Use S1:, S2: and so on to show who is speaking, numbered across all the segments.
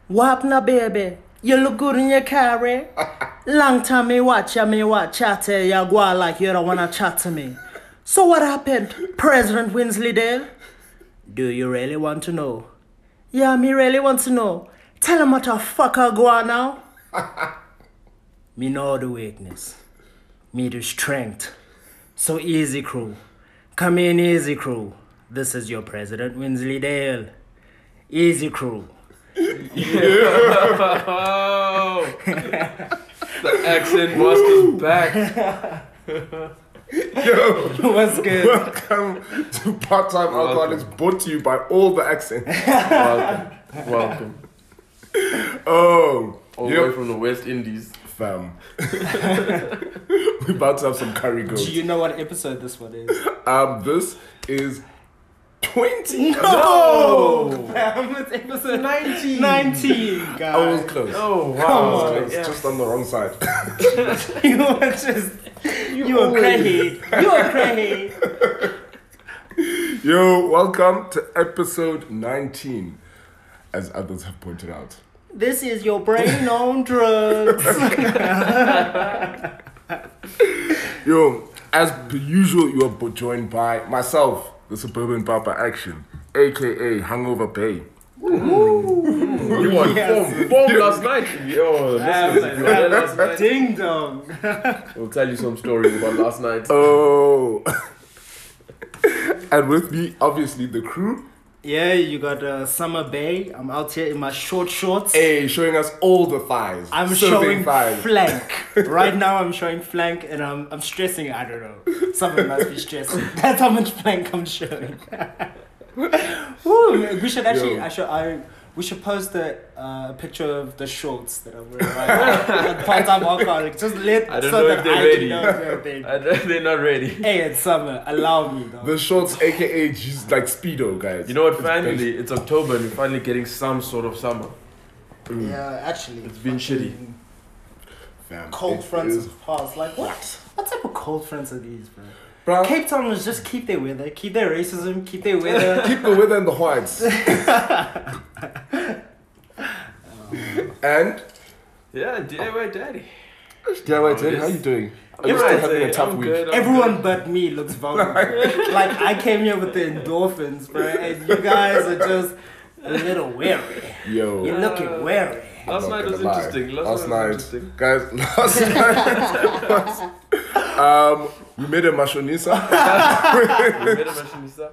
S1: What na baby? You look good in your carry. Long time me watch chat ya go like you don't wanna chat to me. So what happened, President Winsleydale? Do you really want to know? Yeah, me really want to know. Tell him what the fuck I go on now. Me know the weakness. Me the strength. So easy crew. Come in easy crew. This is your President Winsleydale. Easy crew.
S2: Oh, the accent master's back.
S3: Yo,
S1: What's good?
S3: welcome to Part-Time Alcoholics, brought to you by all the accents.
S2: Welcome.
S3: Oh,
S2: All the way from the West Indies.
S3: fam. We're about to have some curry goat.
S1: Do you know what episode this one is?
S3: This is 20.
S1: No! Fam, it's episode 19. 19, guys.
S3: I was close.
S2: Oh,
S3: I
S2: wow.
S3: was close.
S2: Yes.
S3: Just on the wrong side.
S1: You were just... You were crazy. You were crazy.
S3: Yo, welcome to episode 19, as others have pointed out.
S1: This is your brain on drugs.
S3: Yo, as per usual, you are joined by myself, the Suburban Papa Action, aka Hangover Bay.
S2: You won form last night. Yo, listen, you were there last night.
S1: Ding dong.
S2: We'll tell you some stories about last night.
S3: Oh. And with me, obviously, the crew.
S1: Yeah, you got Summer Bay. I'm out here in my short shorts.
S3: Hey, showing us all the thighs.
S1: I'm
S3: Serving
S1: showing
S3: thighs.
S1: flank. Right now I'm showing flank and I'm stressing, I don't know. Someone must be stressing. That's how much flank I'm showing. Woo, we should actually,
S3: Yo.
S1: we should post a picture of the shorts that I'm wearing right now. Part-Time Alcoholic. Just let
S2: I don't
S1: so
S2: know
S1: that
S2: if they're
S1: I
S2: ready.
S1: can know if they're ready.
S2: They're not ready.
S1: Hey, it's summer. Allow me though.
S3: The shorts, aka just like Speedo, guys.
S2: You know what?
S3: It's
S2: Finally, it's October and we're finally getting some sort of summer.
S1: Yeah, actually.
S2: It's been shitty.
S3: Fam,
S1: Cold
S3: it
S1: fronts
S3: is-
S1: have passed. Like what? What type of cold fronts are these, bro?
S3: Bro,
S1: Cape Town was just keep their weather, keep their racism, keep their weather.
S3: keep the weather in the whites. And
S2: Yeah, DIY daddy.
S3: DIY Ted, how you doing? Are you
S2: I'm
S3: still
S2: right,
S3: having a
S2: I'm
S3: tough week?
S2: good, I'm
S1: Everyone but me looks vulnerable. Like I came here with the endorphins, bro, and you guys are just a little wary.
S3: Yo.
S1: You're looking wary.
S2: Last
S3: I'm not
S2: night was
S3: gonna lie.
S2: interesting.
S3: Last
S2: night
S3: night,
S2: was interesting.
S3: guys, last night, we made a mashonisa.
S2: We made a machinista.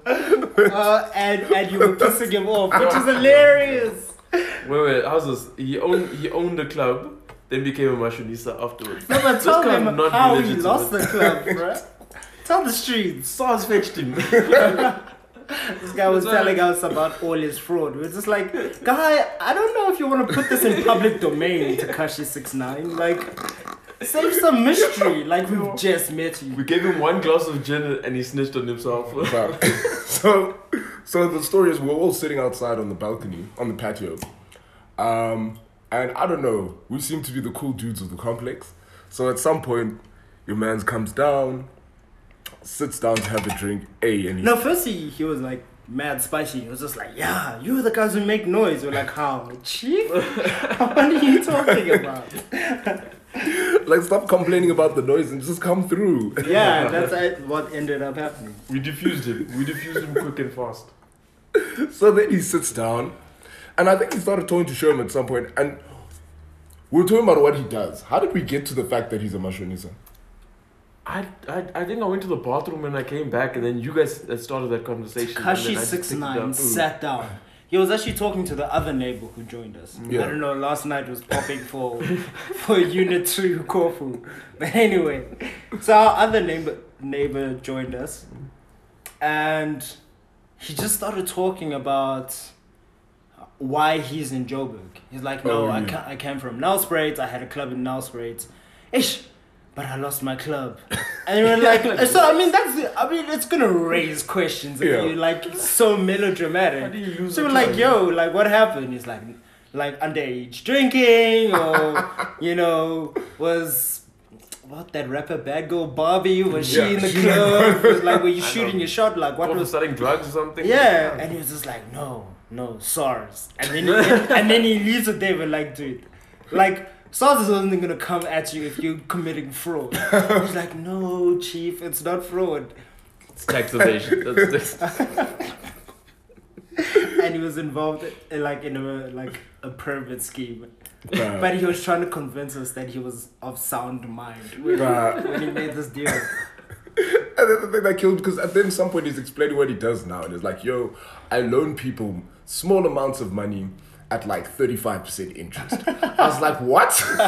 S1: And you were pissing him off, which is hilarious.
S2: Wait, how's this? He owned the club, then became a machinista afterwards.
S1: No, but tell
S2: kind of
S1: him
S2: not
S1: how he
S2: illegitimate.
S1: lost the club, bro. Tell the streets.
S2: SARS fetched him.
S1: This guy was telling us about all his fraud. We're just like, guy, I don't know if you want to put this in public domain, Takashi 69. Like, save some mystery. Like, we've just met you.
S2: We gave him one glass of gin and he snitched on himself.
S3: so the story is we're all sitting outside on the balcony, on the patio. And I don't know, we seem to be the cool dudes of the complex. So at some point, your man comes down, sits down to have a drink, and
S1: No, first he was like mad spicy. He was just like, yeah, you're the guys who make noise. We're like, how? Chief? What are you talking about?
S3: like, stop complaining about the noise and just come through.
S1: Yeah, that's what ended up happening.
S2: We diffused him. We diffused him quick and fast.
S3: So then he sits down, and I think he started talking to Sherman at some point, and we were talking about what he does. How did we get to the fact that he's a mashonisa?
S2: I think I went to the bathroom and I came back and then you guys started that conversation. and
S1: Takashi
S2: then I just picked it
S1: 69
S2: up.
S1: sat down. He was actually talking to the other neighbor who joined us.
S3: Yeah.
S1: I don't know, last night was popping for Unit 2 Corfu. But anyway, so our other neighbor joined us and he just started talking about why he's in Joburg. He's like, no,
S3: Oh,
S1: I
S3: yeah.
S1: came from Nelspruit. I had a club in Nelspruit. Ish, but I lost my club. And we're like, so I mean, it's gonna raise questions if
S3: Yeah.
S1: you like so melodramatic.
S2: How do you lose
S1: So
S2: a
S1: we're like,
S2: club?
S1: yo, like what happened? He's like underage drinking, or you know, was what that rapper Bad Girl Barbie, was she
S3: Yeah.
S1: in the club? Was like, were you
S2: I
S1: shooting
S2: know.
S1: your shot? Like what
S2: What was
S1: was?
S2: selling drugs or something?
S1: Yeah, and he was just like, no, no, SARS. And then he leaves it there, but like, dude, like, SARS is only gonna come at you if you're committing fraud. He's like, no, chief, it's not fraud.
S2: It's tax evasion. That's
S1: And he was involved in a pyramid scheme. But he was trying to convince us that he was of sound mind when he made this deal.
S3: And then the thing that killed, because at then some point he's explaining what he does now, and it's like, yo, I loan people small amounts of money at like 35% interest. I was like, what?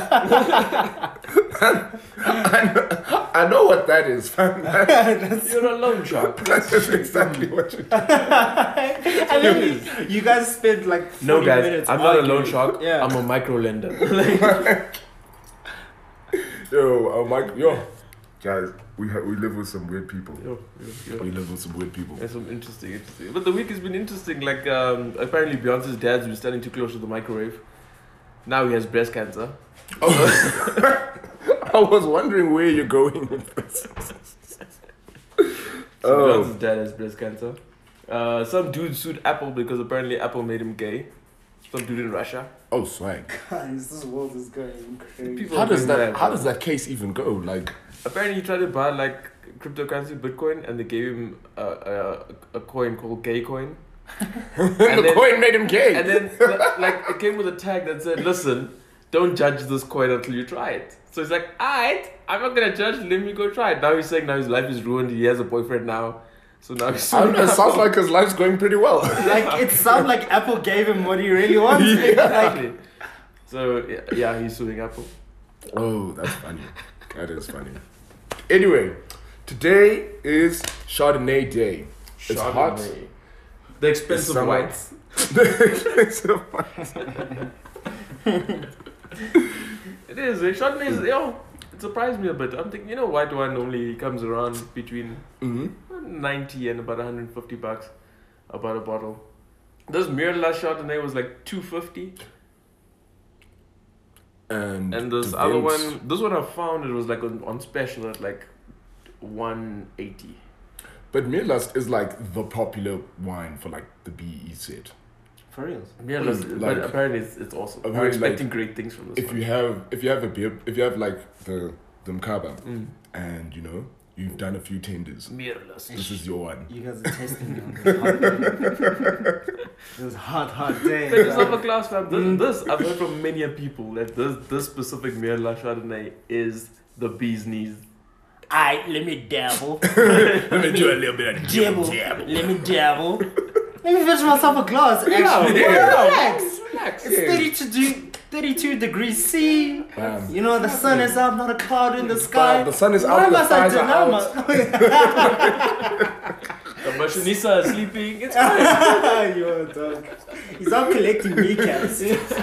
S3: I know what that is, fam.
S2: You're a loan shark.
S3: That's just exactly what you do.
S1: And then you guys spent like 40
S2: No, guys,
S1: minutes
S2: I'm not a
S1: arguing.
S2: loan shark.
S1: Yeah.
S2: I'm a micro lender.
S3: Yo, guys, we live with some weird people.
S2: Yo.
S3: We live with some weird people.
S2: There's some interesting. But the week has been interesting. Like, apparently Beyonce's dad's been standing too close to the microwave. Now he has breast cancer.
S3: Oh. I was wondering where you're going with this.
S2: So Beyonce's dad has breast cancer. Some dude sued Apple because apparently Apple made him gay. Some dude in Russia.
S3: Oh, swag.
S1: Guys, this world is going crazy.
S2: People
S3: How
S2: are
S3: does
S2: doing
S3: that? How
S2: bro.
S3: does that case even go? Like,
S2: Apparently he tried to buy like cryptocurrency Bitcoin and they gave him a coin called Gay Coin.
S3: the coin made him gay.
S2: And then like it came with a tag that said, "Listen, don't judge this coin until you try it." So he's like, "Alright, I'm not gonna judge. Let me go try it." Now he's saying now his life is ruined. He has a boyfriend now, so now he's
S3: I don't know, it sounds like his life's going pretty well.
S1: Like, it sounds like Apple gave him what he really wants.
S2: Exactly. So yeah, he's suing Apple.
S3: Oh, that's funny. That is funny. Anyway, today is Chardonnay Day. It's hot.
S2: Chardonnay. The expensive
S3: summer.
S2: whites. It is. Chardonnay is, it surprised me a bit. I'm thinking, white wine normally comes around between 90 and about $150 about a bottle. This Mirla Chardonnay was like $250.
S3: And
S2: This
S3: the
S2: other
S3: Vince-
S2: one, this one I found, it was like on special at like $180.
S3: But Mirlast is like the popular wine for like the BE set.
S1: For real.
S2: Yeah,
S3: Like-
S2: but apparently it's awesome. We're
S3: apparently,
S2: expecting
S3: like,
S2: great things from this
S3: If
S2: one.
S3: you have a beer, if you have like the Mkaba,
S2: Mm.
S3: and you've done a few tenders,
S2: Mirrorless.
S3: this is your one.
S1: You guys are testing me on this hot day. This hot day.
S2: Take yourself a glass, fam. This I've heard from many people that this specific Mirla Chardonnay is the bee's knees.
S1: Alright, let me dabble.
S3: Let me do a little bit of
S1: Dabble. Let me dabble. Let me finish myself a glass, actually.
S3: yeah.
S1: Relax. It's 32 degrees C.
S3: Bam.
S1: The sun is out, not a cloud in the sky.
S3: The sun is
S1: Why
S3: out, the
S1: must I
S3: stars are
S1: deny
S2: The machinista is sleeping. It's fine.
S1: You're a dog. He's out collecting kneecaps.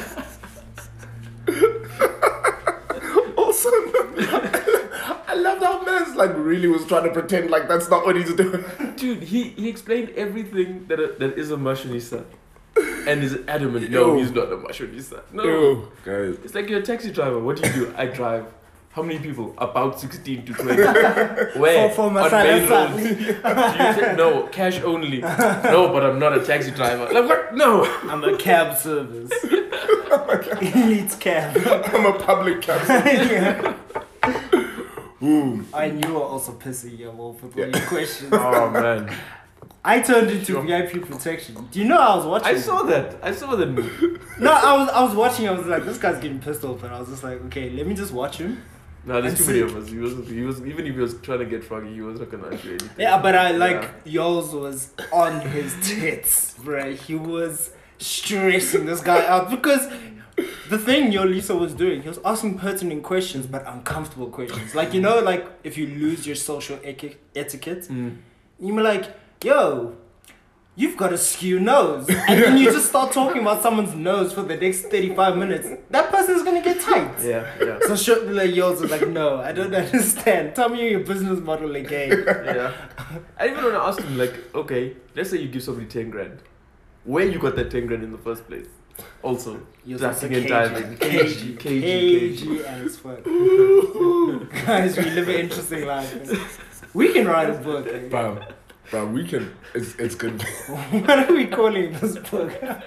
S3: Also, I love how man's like really was trying to pretend like that's not what he's doing.
S2: Dude, he explained everything that is a machinista, and is adamant. No,
S3: Yo.
S2: he's not a machinista. No,
S3: Yo, guys.
S2: it's like you're a taxi driver. What do? I drive. How many people? About 16 to 20. Where?
S1: For
S2: On main
S1: Masala.
S2: roads. Do you say, no, cash only. No, but I'm not a taxi driver. Like what? No.
S1: I'm a cab service. Elite cab.
S3: I'm a public cab. Ooh.
S1: And you were also pissing your off with all your questions.
S2: Oh man.
S1: I turned into VIP protection. Do you know I was watching?
S2: I saw that. I saw that move.
S1: No, I was watching. I was like, this guy's getting pissed off, and I was just like, okay, let me just watch him.
S2: No, there's
S1: And
S2: too many
S1: see-
S2: of us. He was even if he was trying to get froggy, he was not gonna do anything.
S1: Yeah, but I like
S2: Yeah.
S1: yours was on his tits, right? He was stressing this guy out because the thing your Lisa was doing, he was asking pertinent questions but uncomfortable questions. Like like if you lose your social etiquette, you were like, yo, you've got a skew nose. And then you just start talking about someone's nose for the next 35 minutes. That person's gonna get tight.
S2: Yeah.
S1: So like yours was like, no, I don't understand. Tell me your business model again.
S2: Yeah. I even want to ask him, like, okay, let's say you give somebody 10 grand. Where you got that 10 grand in the first place? Also,
S1: You're
S2: drafting
S1: such a
S2: and diving.
S1: KG as fuck. Guys, we live an interesting life. Man. We can write a book. Eh?
S3: Bam. But we can. It's good.
S1: What are we calling this book?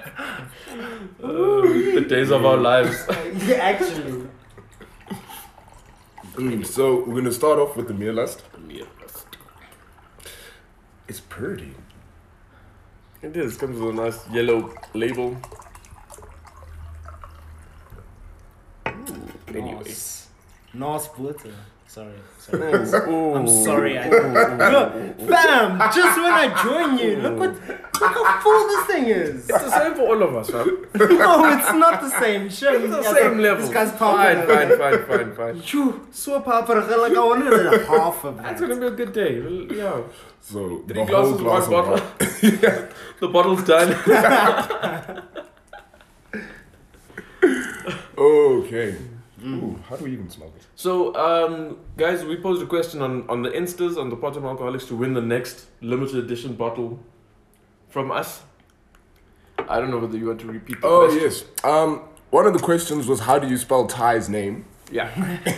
S2: The days of our lives.
S1: Yeah, actually.
S3: So we're gonna start off with the meal list. It's pretty.
S2: It is. Comes with a nice yellow label. Anyway.
S1: Nice butter. Sorry.
S2: Ooh.
S1: I'm sorry. Look, fam, just when I join you, look how full this thing is.
S2: It's the same for all of us, fam.
S1: No, it's not the same. Sure,
S2: It's the same level.
S1: This guy's
S2: fine,
S1: popping.
S2: fine.
S1: Phew, so paprika, like I wanted half of
S2: That's
S1: that.
S2: gonna be a good day. Yeah.
S3: So
S2: 3
S3: the whole
S2: glasses,
S3: glass
S2: one bottle.
S3: of
S2: The bottle's done.
S3: Okay. Ooh, how do we even smell this?
S2: So, guys, we posed a question on the Instas, on the Potom Alcoholics, to win the next limited edition bottle from us. I don't know whether you want to repeat the
S3: Oh
S2: question.
S3: yes. One of the questions was how do you spell Ty's name?
S2: Yeah.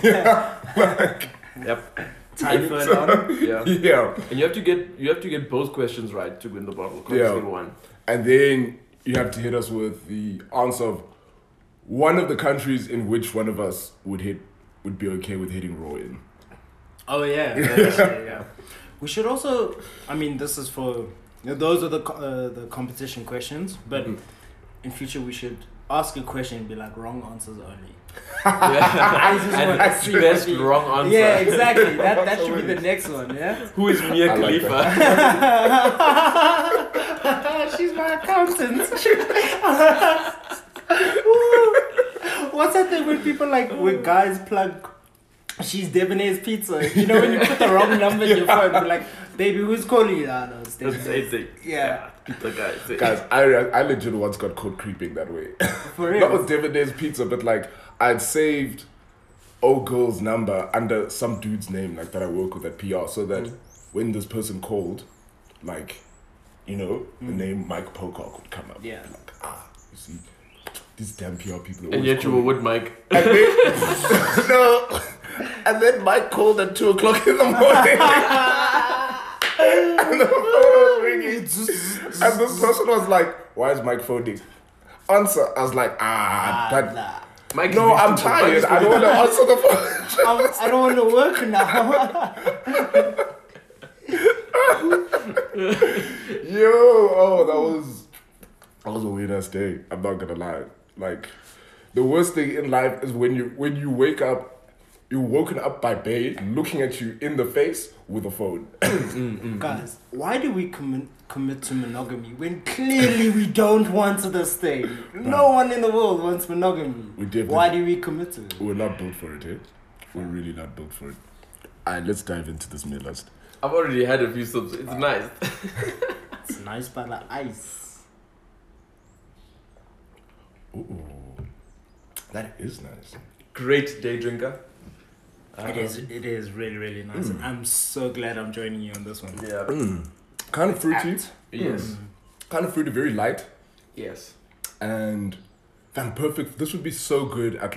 S2: Yep.
S1: Typhoid on.
S2: Yeah.
S3: Yeah.
S2: And you have to get both questions right to win the bottle.
S3: Yeah.
S2: Single one.
S3: And then you have to hit us with the answer of one of the countries in which one of us would be okay with hitting raw in.
S1: Oh yeah, actually, yeah. We should also. I mean, this is for those are the competition questions. But in future, we should ask a question and be like wrong answers only.
S2: Yeah.
S1: I just want to see
S2: Best
S1: what the-
S2: wrong answer.
S1: Yeah, exactly. That should be the next one. Yeah.
S2: Who is Mia
S3: I like
S2: Khalifa?
S1: She's my accountant. What's that thing when people when guys plug she's Debonair's Pizza? You know when you put the wrong number in your phone, you're like, baby, who's calling you? Ah, no, it's
S2: That's
S1: Debonair's.
S2: the
S1: Yeah.
S2: Pizza guy.
S3: Guys, I legit once got caught creeping that way.
S1: For real.
S3: Not with Debonair's Pizza, but I'd saved old girl's number under some dude's name that I work with at PR, so that when this person called, the name Mike Pocock would come up.
S1: Yeah.
S3: You see, these damn PR people.
S2: And yet you were with Mike.
S3: And then, no. And then Mike called at 2:00 in the morning. And the phone was ringing. And this person was like, why is Mike phoning? Answer. I was like, but
S1: nah.
S2: Mike
S3: no,
S2: is
S3: I'm
S2: beautiful.
S3: tired.
S2: Mike is
S3: I don't want to answer the phone.
S1: I don't want to work now.
S3: Yo, that was a weird ass day. I'm not gonna lie. The worst thing in life is when you wake up, you're woken up by babe looking at you in the face with a phone.
S1: Guys, why do we commit to monogamy when clearly we don't want this thing? No one in the world wants monogamy.
S3: We definitely-
S1: Why do we commit to it?
S3: We're not built for it, eh? We're really not built for it. Alright, let's dive into this meal list.
S2: I've already had a few sips. It's nice.
S1: It's nice by the ice.
S3: Ooh, that is nice.
S2: Great day drinker.
S1: It is really, really nice. I'm so glad I'm joining you on this one.
S2: Yeah.
S3: Kind of fruity.
S2: Yes.
S3: Kind of fruity, very light.
S2: Yes.
S3: And perfect. This would be so good at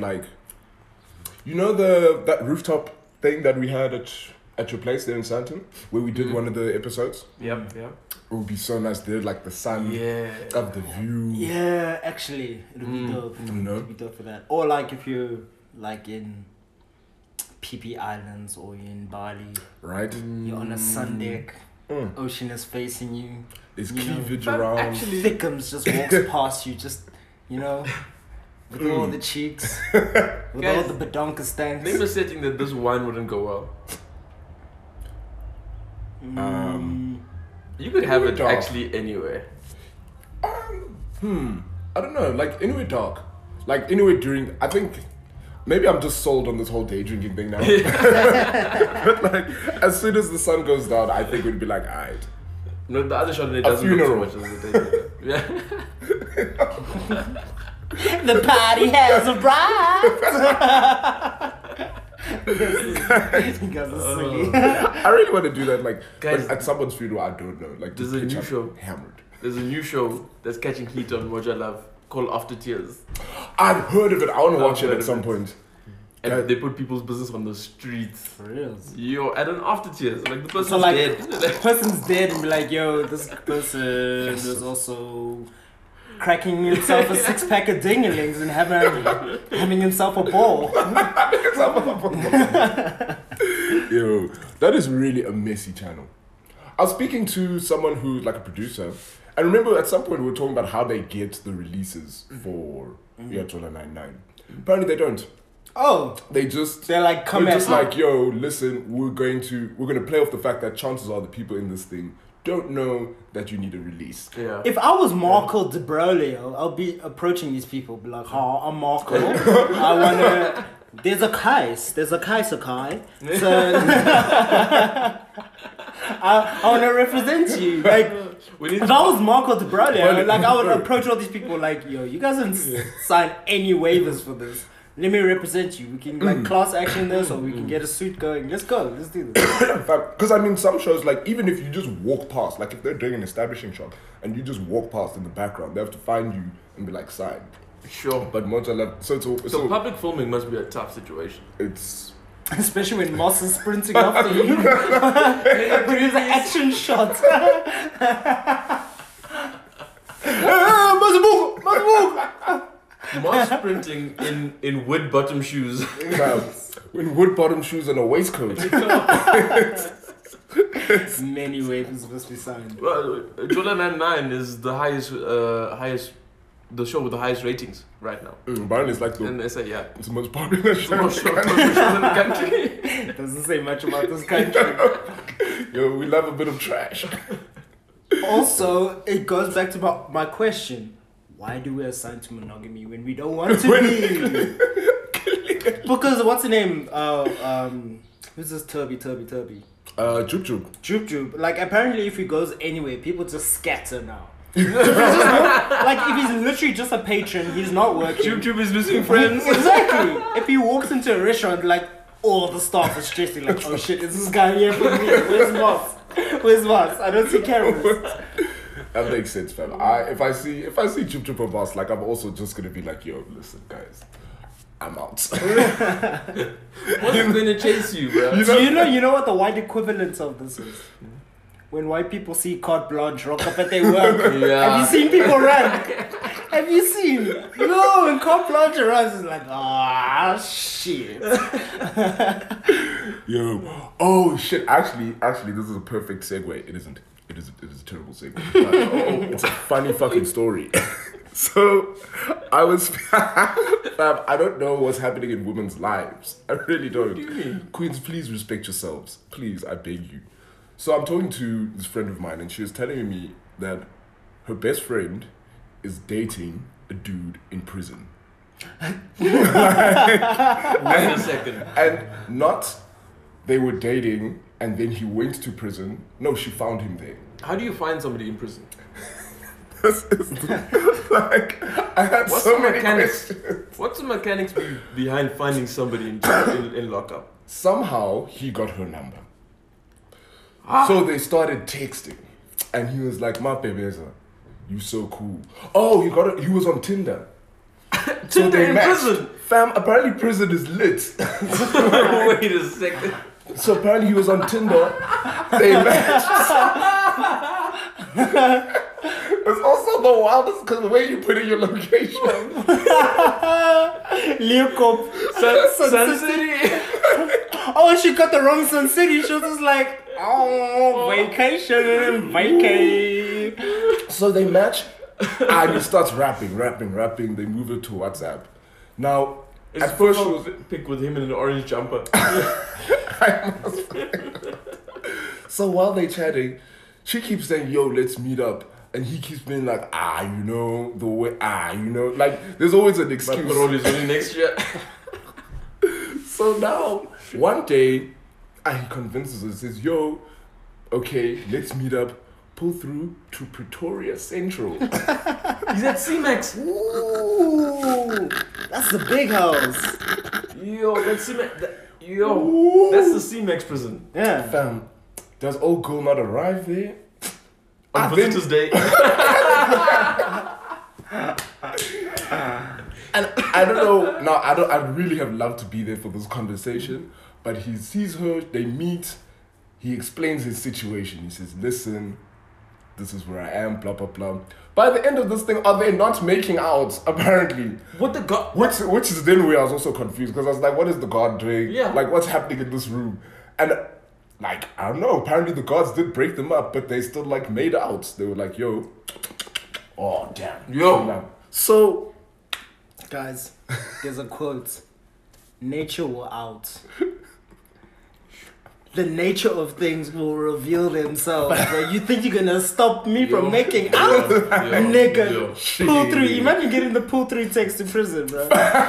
S3: that rooftop thing that we had at your place there in Santon, where we did one of the episodes.
S2: Yep.
S3: It would be so nice there, the sun of the view.
S1: Yeah, actually, it'll be dope. It'll be dope for that. Or if you're in PP Islands or you're in Bali,
S3: Right?
S1: you're on a sun deck, ocean is facing you.
S3: There's
S1: You know,
S3: cleavage
S2: but
S3: around.
S2: actually-
S1: Thickums just walks past you, just with all the cheeks, with all
S2: Guys,
S1: the badonka stanks.
S2: Name a setting that this wine wouldn't go well. You could have it
S3: Dark.
S2: actually anywhere.
S3: I don't know, anywhere dark. Anywhere during, I think, maybe I'm just sold on this whole day drinking thing now. But as soon as the sun goes down, I think we'd be alright.
S2: No, the other Chardonnay
S3: A
S2: doesn't
S3: funeral.
S2: look so much as a day drinker. Yeah.
S1: The party has arrived. You guys are silly.
S3: I really want to do that,
S2: Guys,
S3: at someone's funeral, I don't know.
S2: there's
S3: just
S2: a
S3: pitch
S2: new
S3: up
S2: show.
S3: Hammered.
S2: There's a new show that's catching heat on Moja Love called After Tears.
S3: I've heard of it. I want to
S2: I've
S3: watch it
S2: heard
S3: at
S2: of
S3: some
S2: it.
S3: point.
S2: And
S3: Yeah.
S2: they put people's business on the streets.
S1: For real.
S2: Yo, at an after tears. Like the person's
S1: So like,
S2: dead.
S1: the person's dead and be like, yo, this person was also cracking himself a 6-pack of dinglings and having himself a ball.
S3: Yo, that is really a messy channel. I was speaking to someone who's like a producer, and remember at some point we were talking about how they get the releases for Jola 99. Apparently they don't.
S1: Oh,
S3: They just
S1: they're like, come
S3: they're
S1: at
S3: just like, yo, listen, we're gonna play off the fact that chances are the people in this thing don't know that you need a release.
S2: Yeah.
S1: If I was Marco De Broglie, I'll be approaching these people, be like, "Oh, I'm Marco. I wanna. There's a case. There's a case, okay? So I wanna represent you. Like,
S2: We need
S1: if I was Marco De Broglie, like I would
S3: Bro.
S1: approach all these people, like, yo, you guys didn't sign any waivers for this. Let me represent you. We can like class action this, or we can get a suit going. Let's go. Let's do this.
S3: Because I mean, some shows, like, even if you just walk past, like if they're doing an establishing shot and you just walk past in the background, they have to find you and be like, signed.
S2: Sure.
S3: But Mozzarella, so
S2: So public filming must be a tough situation.
S3: it's
S1: Especially when Moss is sprinting after you. When there's an action shot.
S2: Moss sprinting in wood bottom shoes.
S3: in wood bottom shoes and a waistcoat.
S1: Many waivers must be signed.
S2: Well, Jola 99 is the highest, the show with the highest ratings right now.
S3: Apparently it's like
S2: And they say, yeah,
S3: it's the most popular
S2: it's the
S3: show.
S2: most show in the country.
S1: It doesn't say much about this country.
S3: Yo, we love a bit of trash.
S1: Also, it goes back to my question. Why do we assign to monogamy when we don't want to be? Because what's the name? Who's this Turby?
S3: Jup Jup.
S1: Joop Joop. Like, apparently if he goes anywhere, people just scatter now. Like, if he's literally just a patron, he's not working.
S2: YouTube is losing friends.
S1: Exactly. If he walks into a restaurant, like, all the staff are stressing, like, oh shit, is this guy here for me? Where's Moss? Where's Moss? I don't see cameras.
S3: That makes sense, fam. If I see Jup Jup and Boss, like, I'm also just gonna be like, yo, listen, guys, I'm out.
S2: What's going to chase you, bro?
S1: You know what the white equivalent of this is? When white people see carte blanche rock up at their work.
S2: Yeah.
S1: Have you seen people run? Have you seen? No, when carte blanche runs, it's like, ah, shit.
S3: Yo, oh shit! Actually, this is a perfect segue. It isn't. It is a terrible segue. But, it's a funny fucking story. So, I was, fam, I don't know what's happening in women's lives. I really don't.
S2: What do you mean?
S3: Queens, please respect yourselves. Please, I beg you. So I'm talking to this friend of mine, and she was telling me that her best friend is dating a dude in prison.
S2: Wait a second.
S3: And not they were dating and then he went to prison. No, she found him there.
S2: How do you find somebody in prison?
S3: This is like, I had
S2: What's
S3: so
S2: the
S3: many
S2: mechanics?
S3: questions.
S2: What's the mechanics behind finding somebody in lockup?
S3: Somehow he got her number.
S2: Ah.
S3: So they started texting. And he was like, Ma Pebeza, you so cool. Oh, he was on Tinder. So
S2: Tinder
S3: they
S2: in
S3: matched.
S2: prison?
S3: Fam, apparently prison is lit.
S2: Wait a second.
S3: So apparently he was on Tinder. They matched. It's also the wildest because the way you put in your location.
S1: Leocop.
S2: Sun City.
S1: Oh, she got the wrong Sun City. She was just like, oh, vacation, vacay.
S3: So they match, and he starts rapping. They move it to WhatsApp. Now,
S2: Is
S3: at first she was.
S2: pic with him in an orange jumper.
S3: So while they chatting, she keeps saying, "Yo, let's meet up," and he keeps being like, the way, like there's always an
S2: But
S3: excuse.
S2: parole is only next year.
S3: So now, one day, he convinces her, says, "Yo, okay, let's meet up. Pull through to Pretoria Central."
S2: He's at C-Max.
S1: Ooh, that's the big house.
S2: Yo, that's C-Max. That's the C-Max prison.
S1: Yeah.
S3: Fam, does old girl not arrive there?
S2: On Visitors Day.
S3: And I don't know. Now I really have loved to be there for this conversation. But he sees her. They meet. He explains his situation. He says, "Listen, this is where I am. Blah blah blah." By the end of this thing, are they not making out? Apparently.
S2: What the god?
S3: Which is then where I was also confused because I was like, "What is the god doing?
S2: Yeah.
S3: Like, what's happening in this room?" And like, I don't know. Apparently, the gods did break them up, but they still like made out. They were like, "Yo, oh damn,
S2: Yo."
S3: So,
S1: Guys, there's a quote. Nature will out. The nature of things will reveal themselves. Bro. You think you're gonna stop me from making out? Nigga, pull through. Imagine getting the pull through text to prison, bro.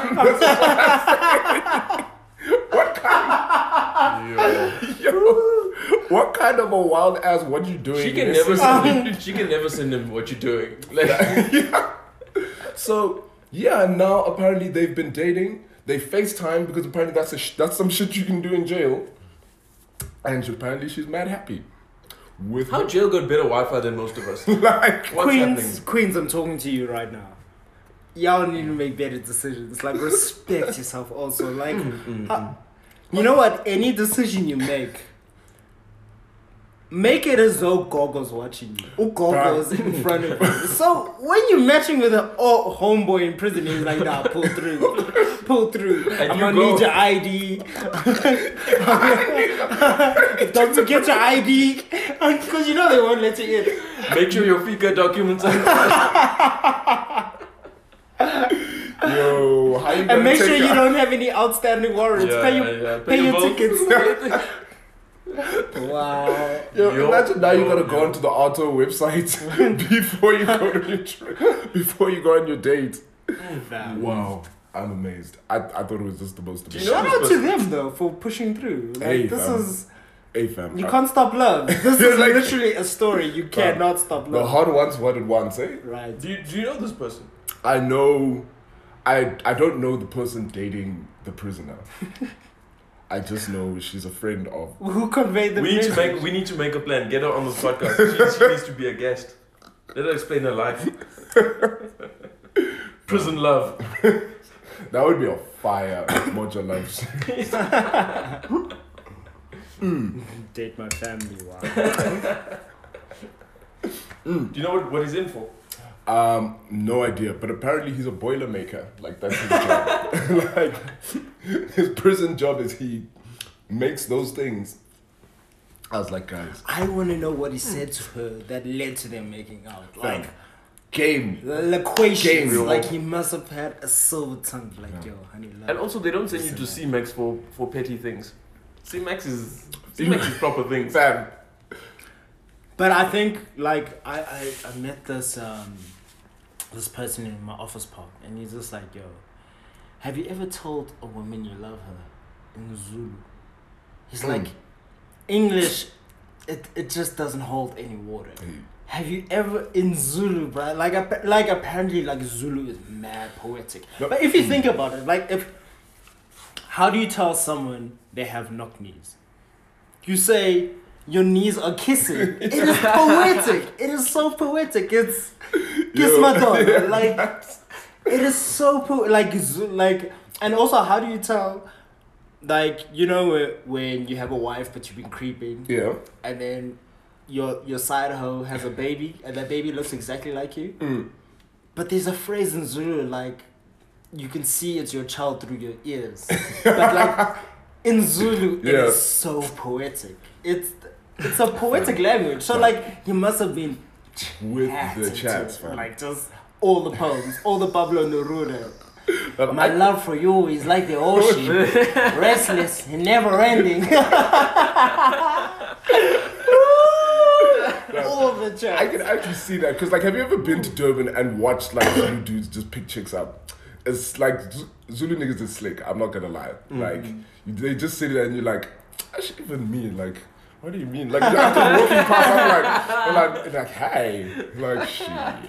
S3: What kind of a wild ass? What you doing?
S2: She can never send him. She can never send him what you're doing. Like,
S3: Yeah. So yeah, now apparently they've been dating. They FaceTime because apparently that's some shit you can do in jail. And apparently she's mad happy with
S2: how
S3: him.
S2: jail got better Wi-Fi than most of us?
S3: Like
S2: What's happening?
S1: Queens, I'm talking to you right now. Y'all need to make better decisions. Like, respect yourself also. Like, you know what? Any decision you make it as though Gogo's watching you. Or Gogo's in front of you. So, when you're matching with a homeboy in prison, he's like, nah, pull through. Pull through.
S2: And
S1: I'm
S2: you
S1: gonna
S2: go.
S1: need your ID. Don't forget your ID. Because you know they won't let you in.
S2: Make sure your FICA documents are.
S3: yo, how you gonna
S1: And make
S3: take
S1: sure you
S3: her-
S1: don't have any outstanding warrants. Pay your
S2: bills.
S1: tickets. Wow.
S3: Yo,
S2: Yo,
S3: imagine now you
S2: yo,
S3: gotta go
S2: yo.
S3: onto the auto website before you go to your before you go on your date. Wow, I'm amazed. I thought it was just the most
S2: you
S3: amazing.
S2: know-
S1: Shout out to them though for pushing through. Like,
S3: Hey,
S1: this
S3: fam.
S1: is
S3: Hey fam,
S1: you can't stop love. This is
S3: Like-
S1: literally a story. You cannot stop
S3: the
S1: love.
S3: hot ones wanted once, eh?
S1: Right.
S2: Do you know this person?
S3: I know. I don't know the person dating the prisoner. I just know she's a friend of.
S1: Who conveyed the
S2: We need to
S1: message?
S2: make a plan. Get her on this podcast. She needs to be a guest. Let her explain her life. Prison love.
S3: That would be a fire Mojo loves.
S1: Date my family. Wow.
S2: Do you know what he's in for?
S3: No idea, but apparently he's a boiler maker. Like that's his job. Like his prison job is he makes those things. I was like, guys,
S1: I want to know what he said to her that led to them making out. Like
S3: game.
S1: the loquacious.
S3: Game,
S1: Like he must have had a silver tongue. Like yo, honey, love.
S2: And also, they don't send you to C-Max for petty things. C-Max is proper things.
S3: Fam.
S1: But I think like I met this this person in my office park, and he's just like, yo, have you ever told a woman you love her in Zulu? He's like, English, it just doesn't hold any water. Have you ever in Zulu, bro? Like apparently like Zulu is mad poetic.
S3: No.
S1: But if you think about it, like how do you tell someone they have knock knees? You say your knees are kissing. It is poetic. It is so poetic. It's kiss my dog.
S3: Yeah.
S1: Like it is so like, and also how do you tell? Like, you know when you have a wife but you've been creeping,
S3: Yeah.
S1: and then your side hoe has a baby and that baby looks exactly like you. But there's a phrase in Zulu like you can see it's your child through your ears. But like in Zulu it
S3: Yeah.
S1: is so poetic. It's a poetic language. So like you must have been
S3: With
S1: chatting
S3: the
S1: to
S3: chats,
S1: it,
S3: fam.
S1: like just all the poems, all the Pablo Neruda.
S3: But
S1: My love for you is like the ocean, restless and never ending. All of the chats.
S3: I can actually see that because, like, have you ever been to Durban and watched like Zulu dudes just pick chicks up? It's like Zulu niggas is slick. I'm not gonna lie. Like, they just sit there and you're like, actually, even me, like, what do you mean? Like, after walking past, I'm like, hey, like, shit.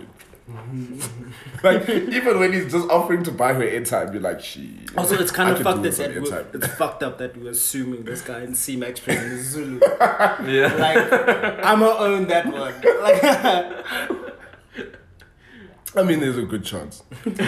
S3: Like, even when he's just offering to buy her airtime, you're like, shit.
S1: Also, it's kind
S3: I
S1: of
S3: could
S1: fucked
S3: do
S1: that
S3: it for airtime.
S1: it's fucked up that we're assuming this guy in C-Max prison is Zulu.
S2: Yeah.
S1: Like, I'ma own that one. Like,
S3: I mean, there's a good chance.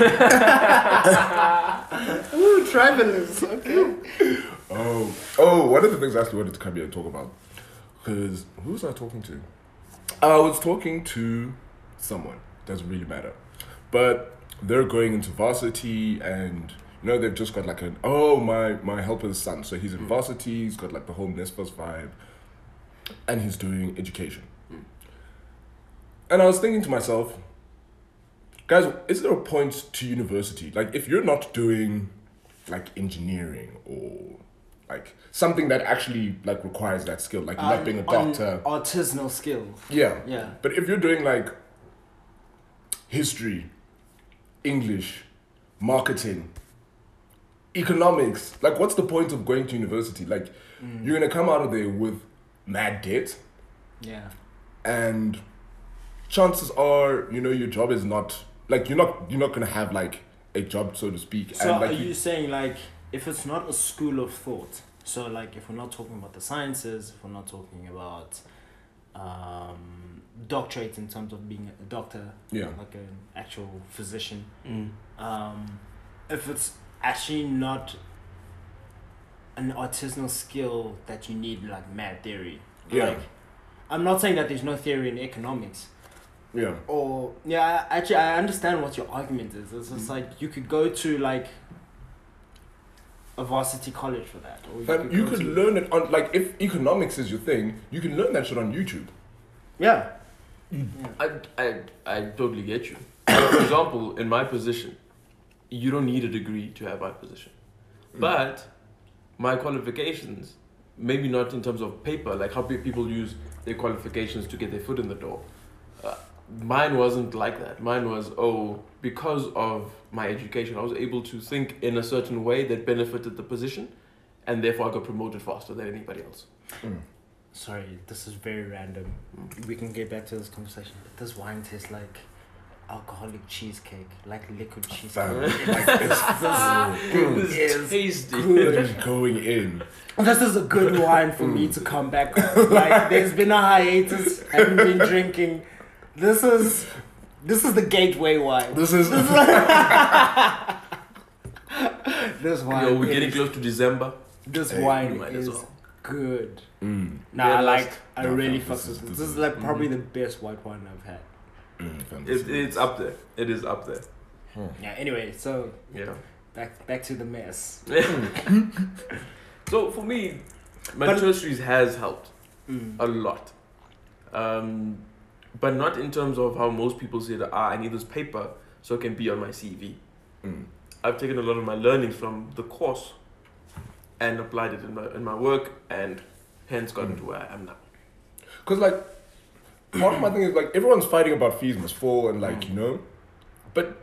S1: Ooh, travelers. Okay.
S3: Oh, one of the things I actually wanted to come here and talk about, because who was I talking to? I was talking to someone. Doesn't really matter, but they're going into varsity, and they've just got like my helper's son. So he's in varsity. He's got like the whole Nesfos vibe, and he's doing education. And I was thinking to myself, guys, is there a point to university? Like, if you're not doing like engineering or like something that actually like requires that skill, like you're not being a doctor,
S1: artisanal skill.
S3: yeah. But if you're doing like history, English, marketing, economics, like what's the point of going to university? Like you're gonna come out of there with mad debt.
S1: Yeah.
S3: And chances are, your job is not like you're not gonna have like a job, so to speak.
S1: So
S3: and like
S1: are you saying like if it's not a school of thought, so like if we're not talking about the sciences, if we're not talking about doctorate in terms of being a doctor, like an actual physician, if it's actually not an artisanal skill that you need like mad theory, like I'm not saying that there's no theory in economics. Actually, I understand what your argument is. It's just like you could go to like a varsity college for that, or
S3: you could learn it on like if economics is your thing, you can learn that shit on YouTube.
S1: Yeah.
S2: I totally get you. For example, in my position, you don't need a degree to have my position, but my qualifications, maybe not in terms of paper, like how people use their qualifications to get their foot in the door. Mine wasn't like that. Mine was, because of my education, I was able to think in a certain way that benefited the position, and therefore I got promoted faster than anybody else.
S1: Sorry, this is very random. We can get back to this conversation. Does wine taste like alcoholic cheesecake, like liquid cheesecake?
S2: It's tasty.
S3: Good going in.
S1: This is a good wine for me to come back on. Like, there's been a hiatus. I haven't been drinking. This is the gateway wine.
S3: This wine.
S2: Yo, we're getting close to December.
S1: This wine
S2: might
S1: is
S2: as well.
S1: good.
S2: Yeah,
S1: I really fuck with this. This is like probably the best white wine I've had.
S2: It's up there. It is up there.
S1: Yeah. Anyway, so
S2: Yeah.
S1: back to the mess.
S2: So for me, my tertiaries has helped a lot. But not in terms of how most people say that I need this paper so it can be on my CV. I've taken a lot of my learnings from the course and applied it in my work, and hence gotten to where I am now.
S3: Because like part of my thing is like everyone's fighting about fees must fall and like but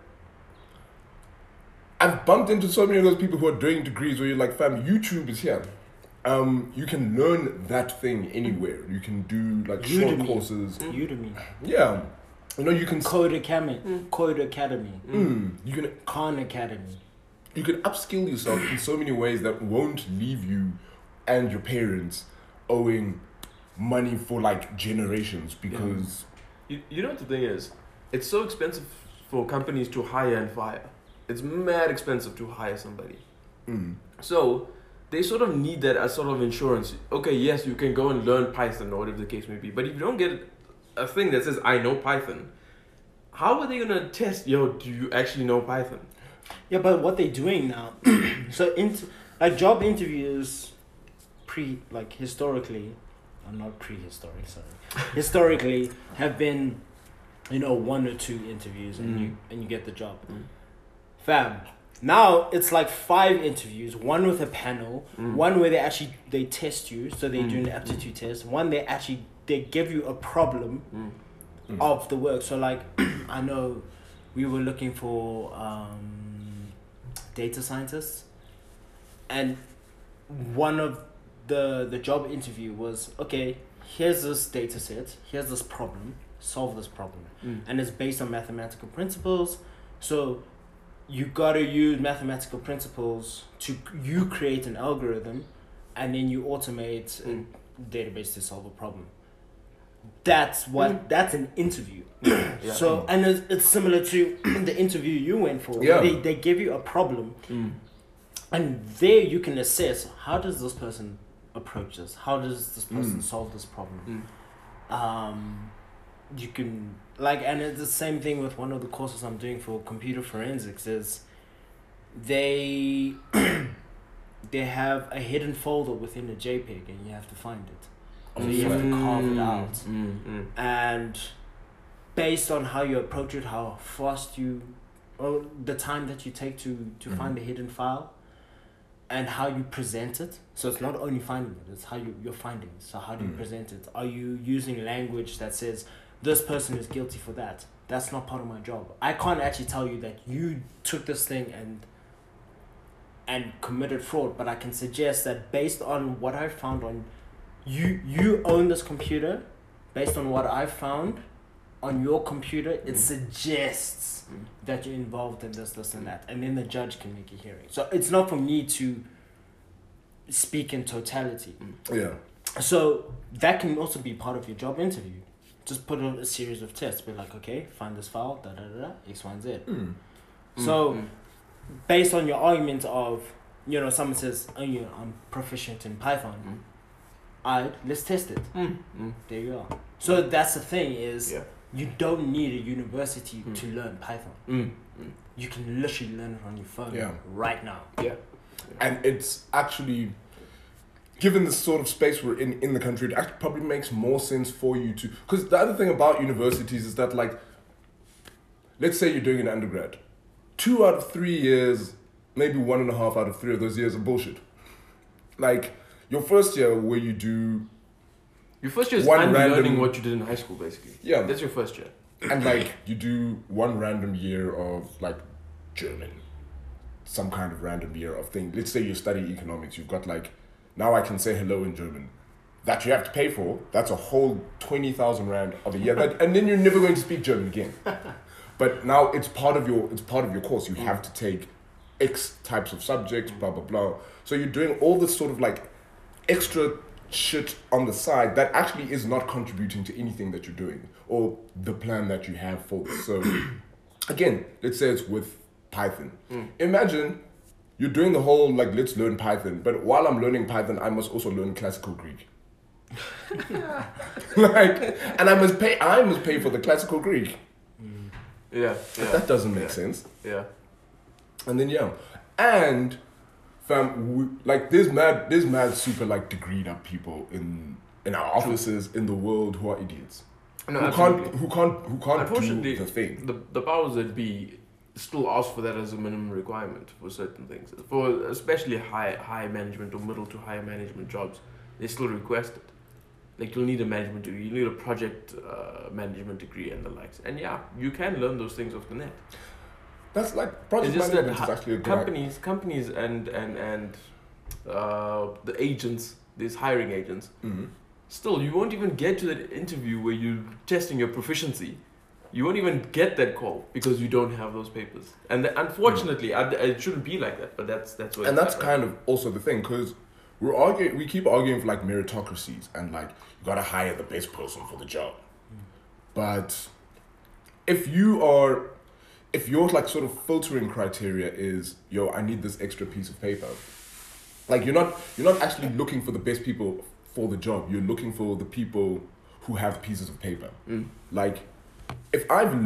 S3: I've bumped into so many of those people who are doing degrees where you're like, fam, YouTube is here. You can learn that thing anywhere. You can do like short courses.
S1: Udemy.
S3: Yeah. You can
S1: Code Academy. Code Academy.
S3: You can
S1: Khan Academy.
S3: You can upskill yourself in so many ways that won't leave you and your parents owing money for like generations because
S2: you know what the thing is, it's so expensive for companies to hire and fire. It's mad expensive to hire somebody. So they sort of need that as sort of insurance. Okay, yes, you can go and learn Python or whatever the case may be, but if you don't get a thing that says I know Python, how are they gonna test, do you actually know Python?
S1: Yeah, but what they're doing now, so job interviews historically, or not prehistoric, sorry, historically have been, 1 or 2 interviews and you get the job. Fam, now it's like 5 interviews, one with a panel, one where they test you, so they do an aptitude test, one they give you a problem of the work. So like, I know we were looking for data scientists, and one of the job interview was, okay, here's this data set, here's this problem, solve this problem, and it's based on mathematical principles. So you gotta use mathematical principles to create an algorithm, and then you automate a database to solve a problem. that's an interview. So, and it's similar to the interview you went for.
S3: Yeah.
S1: They give you a problem, and there you can assess, how does this person approach this? How does this person solve this problem? You can, like, and it's the same thing with one of the courses I'm doing for computer forensics. Is they they have a hidden folder within a JPEG, and you have to find it. So you have to carve it out. And based on how you approach it, how fast or the time that you take to find a hidden file, and how you present it. So it's not only finding it, it's how your findings. So how do you present it? Are you using language that says, this person is guilty for that? That's not part of my job. I can't actually tell you that you took this thing and committed fraud, but I can suggest that based on what I found on you own this computer, based on what I found on your computer, it suggests that you're involved in this and that, and then the judge can make a hearing. So it's not for me to speak in totality.
S3: Yeah.
S1: So that can also be part of your job interview. Just put on a series of tests. Be like, okay, find this file, X, Y, and Z. So based on your argument of, someone says, oh, I'm proficient in Python. Alright, let's test it. There you go. So that's the thing is, you don't need a university to learn Python. You can literally learn it on your phone right now.
S2: Yeah.
S3: And it's actually, given the sort of space we're in the country, it actually probably makes more sense for you to, because the other thing about universities is that, like, let's say you're doing an undergrad. 2 out of 3 years, maybe 1.5 out of 3 of those years are bullshit. Like, your first year where you do...
S2: Your first year is unlearning what you did in high school, basically.
S3: Yeah.
S2: That's your first year.
S3: And, like, you do one random year of, like, German. Some kind of random year of thing. Let's say you study economics. You've got, like, now I can say hello in German. That you have to pay for. That's a whole 20,000 rand of a year. And then you're never going to speak German again. But now it's part of your course. You have to take X types of subjects, blah, blah, blah. So you're doing all this sort of, like, extra shit on the side that actually is not contributing to anything that you're doing or the plan that you have for this. So again, let's say it's with Python. Imagine you're doing the whole, like, let's learn Python, but while I'm learning Python, I must also learn classical Greek. Like, and I must pay for the classical Greek.
S2: Yeah.
S3: That doesn't make sense.
S2: Yeah.
S3: And then and fam, like there's mad super like degreed up people in our offices in the world who are idiots.
S2: No,
S3: who can't
S2: Unfortunately,
S3: do the thing.
S2: The powers that be still ask for that as a minimum requirement for certain things. For especially high management or middle to higher management jobs, they still request it. Like, you'll need a management degree, you need a project management degree and the likes. And yeah, you can learn those things off the net.
S3: That's like project management is actually a good
S2: companies and the agents, these hiring agents. Still, you won't even get to that interview where you're testing your proficiency. You won't even get that call because you don't have those papers. And unfortunately, it shouldn't be like that. But that's what.
S3: And that's kind of also the thing, because we keep arguing for like meritocracies and like you gotta hire the best person for the job. But if your like sort of filtering criteria is, I need this extra piece of paper, like you're not actually looking for the best people for the job. You're looking for the people who have pieces of paper. Like, if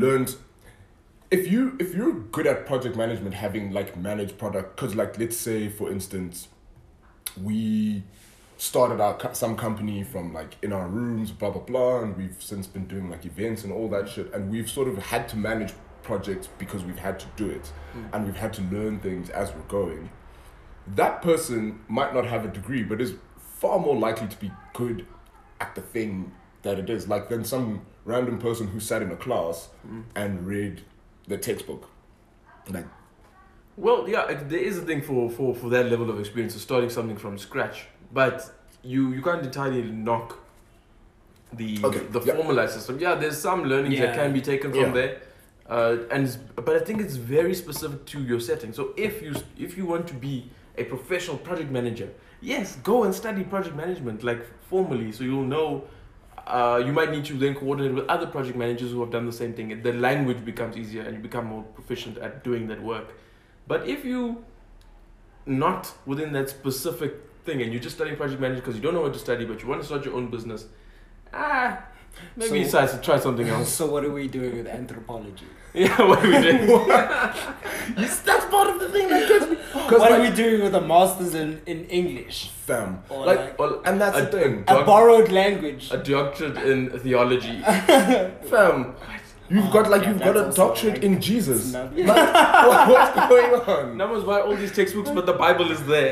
S3: you're good at project management, having like managed product, because like let's say for instance, we started some company from like in our rooms, blah blah blah, and we've since been doing like events and all that shit, and we've sort of had to manage projects because we've had to do it, and we've had to learn things as we're going. That person might not have a degree, but is far more likely to be good at the thing that it is, like than some random person who sat in a class and read the textbook. Like,
S2: well, yeah, there is a thing for that level of experience of starting something from scratch, but you can't entirely knock the formalized system. Yeah, there's some learnings that can be taken from there, but I think it's very specific to your setting. So if you want to be a professional project manager, yes, go and study project management like formally, so you'll know you might need to then coordinate with other project managers who have done the same thing. The language becomes easier and you become more proficient at doing that work. But if you not within that specific thing and you're just studying project management because you don't know what to study but you want to start your own business, maybe you decide to try something else.
S4: So what are we doing with anthropology?
S2: Yeah, what are we doing?
S3: That's part of the thing that gets me.
S4: What are we doing with a master's in English?
S3: Fam.
S4: Or
S3: And that's the thing.
S4: a borrowed language.
S2: A doctorate in theology.
S3: Fam. You've got
S4: that's
S3: a
S4: also
S3: doctorate
S4: like-
S3: in Jesus.
S4: Not-
S3: What's going on?
S2: Numbers buy all these textbooks, but the Bible is there.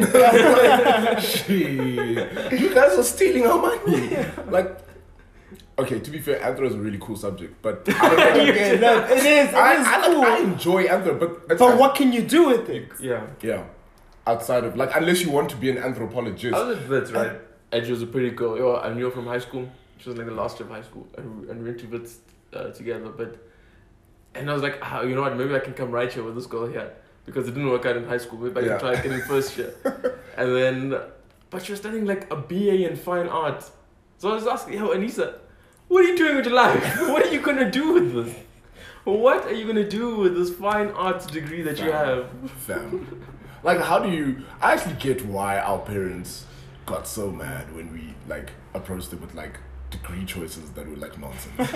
S3: Shit. You guys are stealing our money. Okay, to be fair, anthro is a really cool subject, but I don't know.
S4: Yeah, no, it is cool.
S3: I enjoy anthro, but
S4: What can you do with it?
S2: Yeah.
S3: Outside of unless you want to be an anthropologist.
S2: Other than that, right? Edge was a pretty girl. Yo, I knew her from high school. She was like the last year of high school, and we went to bits together. And I was like, you know what? Maybe I can come right here with this girl here because it didn't work out in high school. Maybe I can try getting first year. And then, but she was studying like a BA in fine art. So I was asking, yo, Anissa, what are you doing with your life? What are you gonna do with this? What are you gonna do with this fine arts degree that you have?
S3: Fam. How do you... I actually get why our parents got so mad when we, approached them with, degree choices that were, nonsense.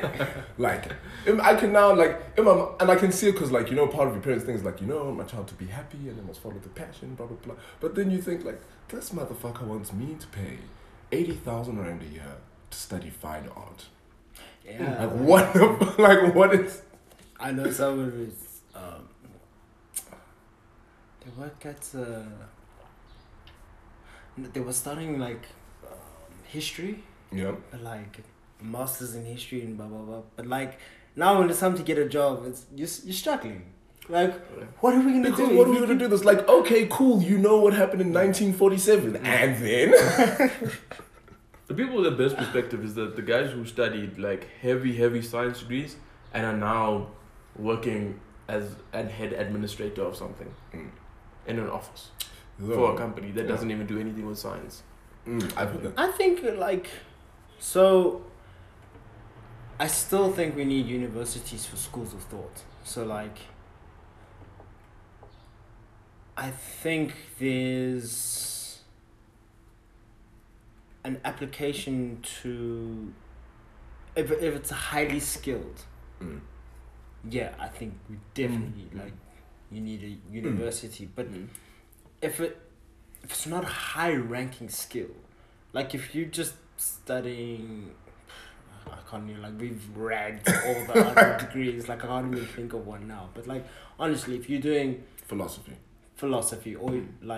S3: I can now, and I can see it because, part of your parents' things, I want my child to be happy and they must follow the passion, blah, blah, blah. But then you think, this motherfucker wants me to pay 80,000 rand a year to study fine art.
S4: Yeah.
S3: What is...
S4: I know someone who's they work at they were studying history,
S3: Yeah.
S4: but masters in history and blah blah blah. But now when it's time to get a job, you're struggling. What are we gonna
S3: Because
S4: do?
S3: what are we gonna do? This okay, cool. You know what happened in 1947, and then
S2: The people with the best perspective is that the guys who studied heavy science degrees and are now working as a head administrator of something in an office for a company that doesn't even do anything with science.
S3: I've heard that.
S4: I think so. I still think we need universities for schools of thought. So I think there's an application to if it's highly skilled. Yeah, I think we definitely you need a university. But if it's not a high ranking skill, if you're just studying, I can't even we've ragged all the other degrees. I can't even think of one now. But honestly, if you're doing philosophy or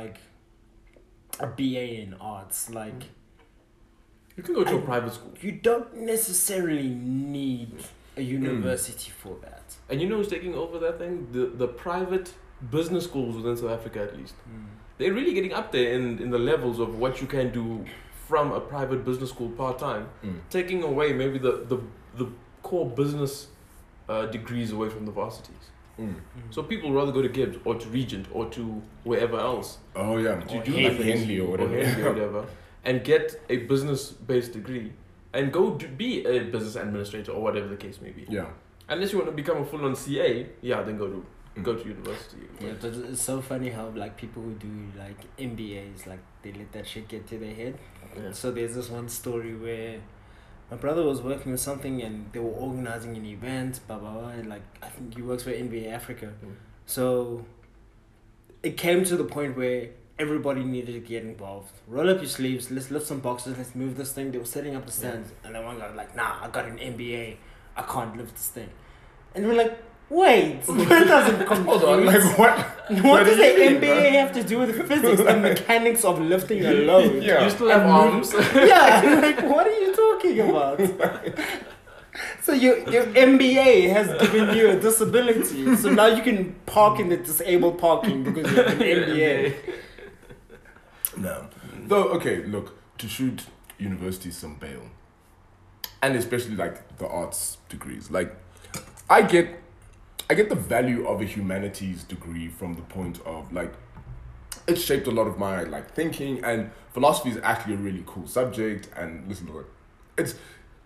S4: a BA in arts,
S2: You can go to a private school.
S4: you don't necessarily need a university for that.
S2: And you know who's taking over that thing? The private business schools within South Africa, at least. They're really getting up there in the levels of what you can do from a private business school part-time. Taking away maybe the core business degrees away from the varsities. So people rather go to Gibbs or to Regent or to wherever else.
S3: Oh yeah,
S2: to do
S3: Henley or whatever.
S2: Henley or whatever, and get a business-based degree and go be a business administrator or whatever the case may be.
S3: Yeah.
S2: Unless you want to become a full-on CA, then go to university.
S4: Yeah, but it's so funny how people who do MBAs they let that shit get to their head.
S2: Yeah.
S4: So there's this one story where my brother was working with something and they were organizing an event, blah blah blah. And I think he works for NBA Africa. So it came to the point where everybody needed to get involved. Roll up your sleeves, let's lift some boxes, let's move this thing. They were setting up the stands, and then one guy was nah, I got an MBA, I can't lift this thing. And we're wait, that doesn't compute.
S3: Hold on, what?
S4: What does the MBA have to do with physics and mechanics of lifting a load?
S3: Yeah.
S2: You still have arms.
S4: Yeah, what are you talking about? So your MBA has given you a disability, so now you can park in the disabled parking because you have an MBA.
S3: No. Though, okay, look, to shoot universities some bail, and especially the arts degrees, I get the value of a humanities degree from the point of it shaped a lot of my thinking, and philosophy is actually a really cool subject. And listen to it,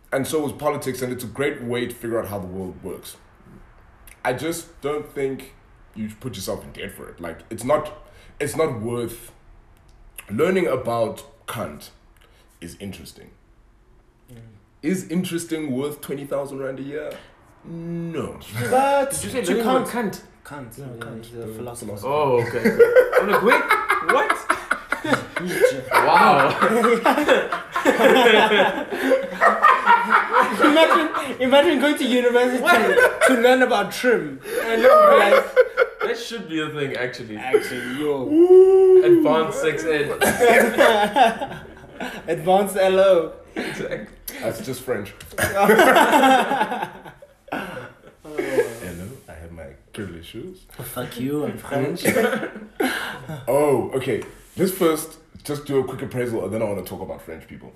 S3: and so is politics, and it's a great way to figure out how the world works. I just don't think you put yourself in debt for it. Like, it's not worth learning about Kant. Is interesting. Is interesting worth 20,000 rand a year? No.
S4: But
S2: Did you say
S4: to
S2: learning about Kant?
S4: Kant.
S3: Yeah,
S4: Yeah,
S3: Kant,
S4: he's a
S3: the
S4: philosopher.
S2: Oh, okay. I'm like, wait, what? Wow.
S4: Imagine going to university to learn about trim. And like,
S2: That should be a thing, actually.
S4: yo.
S2: Advanced sex ed.
S4: Advanced LO.
S2: Exactly.
S3: That's just French. Hello, I have my curly shoes.
S4: Fuck you, I'm French.
S3: Oh, okay. Let's first just do a quick appraisal, and then I want to talk about French people.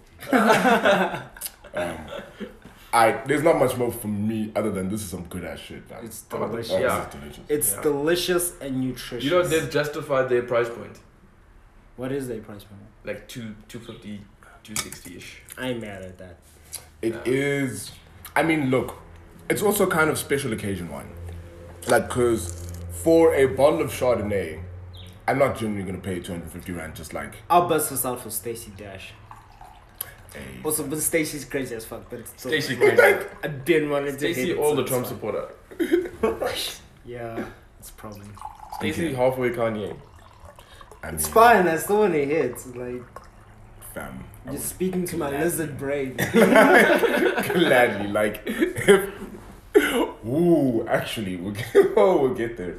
S3: There's not much more for me other than this is some good ass shit, man.
S4: It's
S2: Oh,
S4: delicious.
S3: Oh,
S2: yeah.
S3: this is delicious.
S4: It's
S2: Yeah.
S4: delicious and nutritious.
S2: You know, they've justified their price point.
S4: What is their price point?
S2: Like 250, 260-ish.
S4: I'm mad at that.
S3: It is. I mean, look, it's also kind of special occasion wine. Like, cause for a bottle of Chardonnay, I'm not generally gonna pay 250 rand. Just like,
S4: I'll bust this out for Stacey Dash.
S3: hey,
S4: Also, but Stacey's crazy as fuck. But it's still,
S2: Stacey crazy.
S4: I didn't want it to hit
S2: Stacey,
S4: it,
S2: all
S4: so
S2: the
S4: it's
S2: Trump
S4: fine.
S2: supporter.
S4: Yeah, it's probably.
S2: Stacey
S3: Okay.
S2: halfway Kanye.
S3: I mean,
S4: It's fine. I still want to hit. Like
S3: fam. I
S4: you're
S3: would
S4: speaking to my
S3: gladly-
S4: lizard brain.
S3: Gladly, like, if, ooh, actually, we'll get there.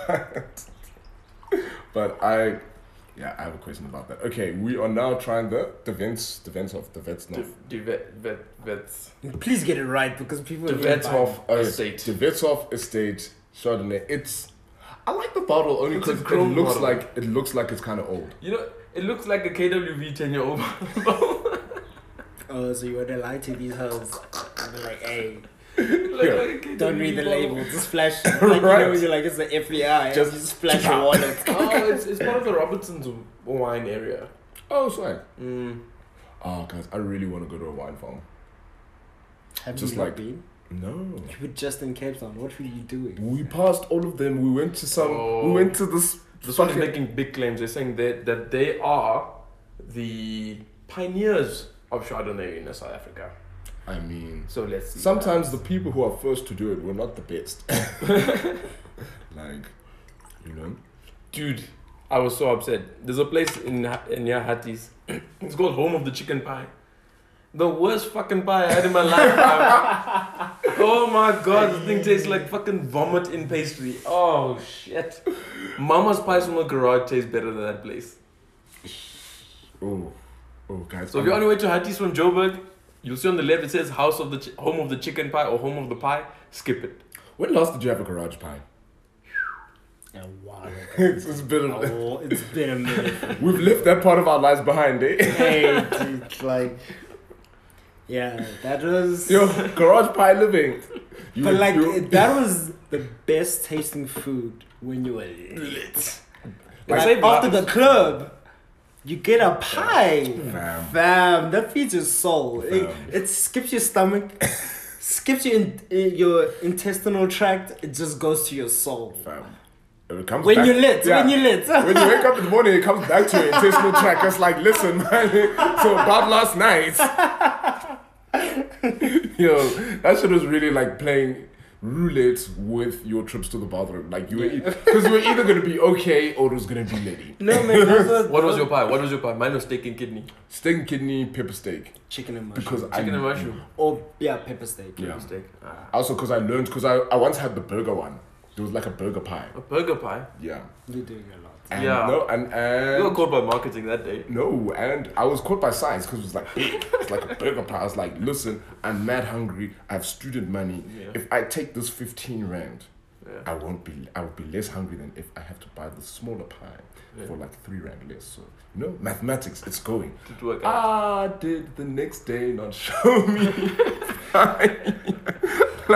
S3: But I have a question about that. Okay, we are now trying the Vets
S4: Please get it right because people.
S2: The
S4: are gonna buy
S2: Vetshof estate.
S3: The Vetshof Estate Chardonnay. I like the bottle only
S2: It's a
S3: because it
S2: chrome
S3: looks
S2: bottle.
S3: like it's kind of old.
S2: You know, it looks like a KWV 10-year-old.
S4: Oh, so you want to lie to these hoes? And be like, hey,
S2: Like
S4: don't read the label. Just flash. Like,
S3: Right.
S4: you know, when you're like, it's the FBI. Just flash your wallet.
S2: Oh, it's part of the Robertson's wine area.
S3: Oh, sorry.
S2: Mm.
S3: Oh, guys, I really want to go to a wine farm.
S4: Have
S3: Just
S4: you not
S3: like-
S4: been?
S3: No.
S4: You were just in Cape Town. What were you doing?
S3: We passed all of them. We went to some.
S2: Oh.
S3: We went to this.
S2: This one is
S3: fucking-
S2: making big claims. They're saying that they are the pioneers of Chardonnay in South Africa.
S3: I mean,
S2: So let's see.
S3: sometimes the people who are first to do it were not the best. Like, you know.
S2: Dude, I was so upset. There's a place in near Hatties. It's called Home of the Chicken Pie. The worst fucking pie I had in my life. Oh my god, this thing tastes like fucking vomit in pastry. Oh shit. Mama's pies from the garage taste better than that place.
S3: Oh, guys.
S2: So if you're on your way to Hatties from Joburg, you'll see on the left it says Home of the Chicken Pie or Home of the Pie. Skip it.
S3: When last did you have a garage pie?
S4: Yeah, wow.
S3: It's been.
S4: Oh, it's been a minute.
S3: We've left that part of our lives behind, eh?
S4: Hey, dude, like, yeah, that was.
S3: Yo, garage pie living.
S4: But like, that was the best tasting food when you were lit.
S2: Like,
S4: Like,
S2: say
S4: after
S2: blah-
S4: the club, you get a pie.
S3: Fam.
S4: Fam, that feeds your soul. It skips your stomach, skips your intestinal tract. It just goes to your soul.
S3: Fam. It comes
S4: When
S3: back-
S4: you're lit,
S3: yeah.
S4: when you're lit.
S3: When you wake up in the morning, it comes back to your intestinal tract. It's like, listen, man. So about last night, yo, that shit was really like playing roulette with your trips to the bathroom. Like you were, because you were either gonna be okay or it was gonna be litty.
S4: No man, that's
S2: What was your pie? What was your pie? Mine was steak and kidney.
S3: Steak and kidney, pepper steak.
S4: chicken and mushroom?
S3: Because
S2: Chicken and mushroom.
S4: Or yeah, pepper steak.
S3: Yeah.
S2: Steak.
S3: Also, because I learned, because I once had the burger one. There was like a burger pie.
S2: A burger pie.
S3: Yeah.
S4: You're doing a lot.
S3: And
S2: Yeah.
S3: No,
S2: You got
S3: and
S2: caught by marketing that day.
S3: no, and I was caught by science because it was like big. It's like a burger pie. I was like, listen, I'm mad hungry. I have student money.
S2: Yeah.
S3: If I take this 15 rand,
S2: Yeah.
S3: I would be less hungry than if I have to buy the smaller pie
S2: Yeah.
S3: for like 3 rand less. So you know, mathematics, it's going.
S2: Did it work out?
S3: Did the next day not show me?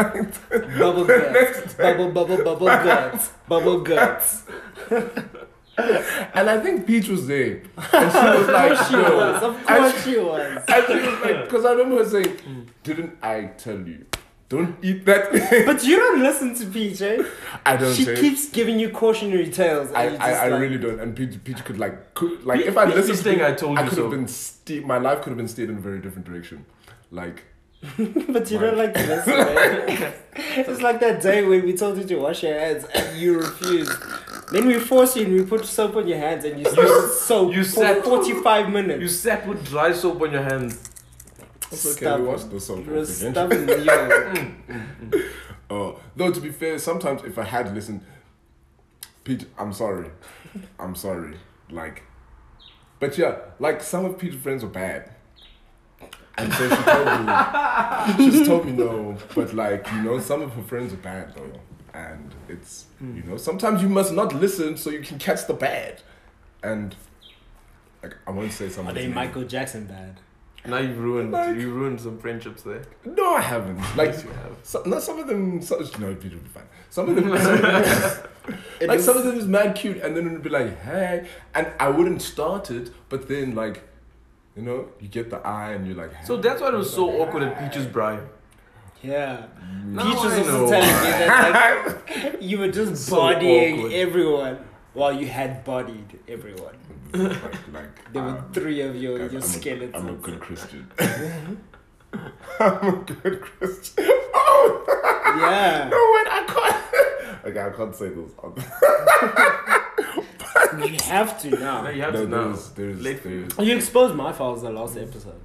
S3: Like
S4: Bubble guts. Bubble guts. Bubble guts.
S3: And I think Peach was there. And she was like,
S4: She was. Of course she was.
S3: And she was like, because I remember her saying, didn't I tell you? Don't eat that.
S4: But you don't listen to Peach, eh?
S3: I don't
S4: She
S3: say.
S4: keeps giving you cautionary tales.
S3: I,
S4: And you just
S3: I
S4: like,
S3: really don't. And Peach could like if I
S2: Peach
S3: listened
S2: is
S3: to
S2: saying
S3: Peach,
S2: I told you
S3: could
S2: so.
S3: have been my life could have been steered in a very different direction. Like,
S4: But you don't like to listen, eh? It's like that day when we told you to wash your hands and you refused. Then we force you and we put soap on your hands and you stay soap
S2: you
S4: for
S2: said-
S4: 45 minutes.
S2: You sat with dry soap on your hands.
S3: it's okay.
S4: Stubborn.
S3: We watched the song.
S4: You're a stubborn yo.
S3: Though to be fair, sometimes if I had listened, Peach, I'm sorry, like, but yeah, like some of Peach's friends are bad, and so she just told me no, but like some of her friends are bad though, and it's sometimes you must not listen so you can catch the bad, and like I won't say
S4: Are
S3: something.
S4: they Michael Jackson bad?
S2: Now you've ruined some friendships there.
S3: No, I haven't. Like,
S2: Yes, you have.
S3: some of them. No, Peter will be fine. Some of them. Some of them is mad cute, and then it'd be like, hey, and I wouldn't start it, but then like, you get the eye, and you're like, hey.
S2: So that's why it was so awkward at Peach's bride.
S4: Yeah.
S2: Now
S4: Peach was
S2: I
S4: also
S2: know.
S4: telling me that like, you were just
S2: So
S4: bodying
S2: awkward.
S4: everyone while you had bodied everyone.
S3: like
S4: There were three of your
S3: guys,
S4: skeletons.
S3: I'm a good Christian. I'm a good Christian. Oh
S4: Yeah.
S3: no, wait, I can't. Okay, I can't say those.
S4: You have to now.
S2: No, you have
S3: No,
S2: to now.
S3: there's
S2: Late-
S4: You exposed my files the last episode.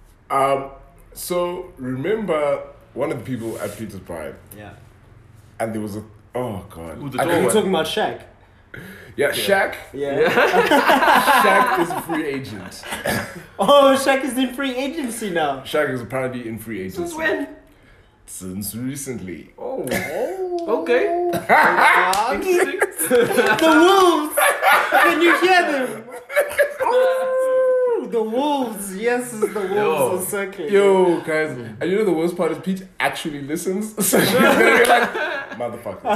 S3: So remember one of the people at Peter's Bride,
S4: Yeah.
S3: and there was oh god,
S2: Who, the
S3: I
S2: tall
S3: think-
S4: We're
S2: one?
S4: talking about Shaq.
S3: yeah, Shaq.
S4: Yeah.
S3: Shaq is a free agent.
S4: Oh, Shaq is in free agency now.
S3: Shaq is apparently in free agency.
S2: Since when?
S3: Since recently.
S2: Oh. Okay. Interesting.
S4: The wolves! Can you hear them? Oh, the wolves! Yes, the wolves
S2: Yo.
S4: are circling.
S3: Yo, guys, and you know the worst part is Peach actually listens. So she's gonna be like, motherfucker.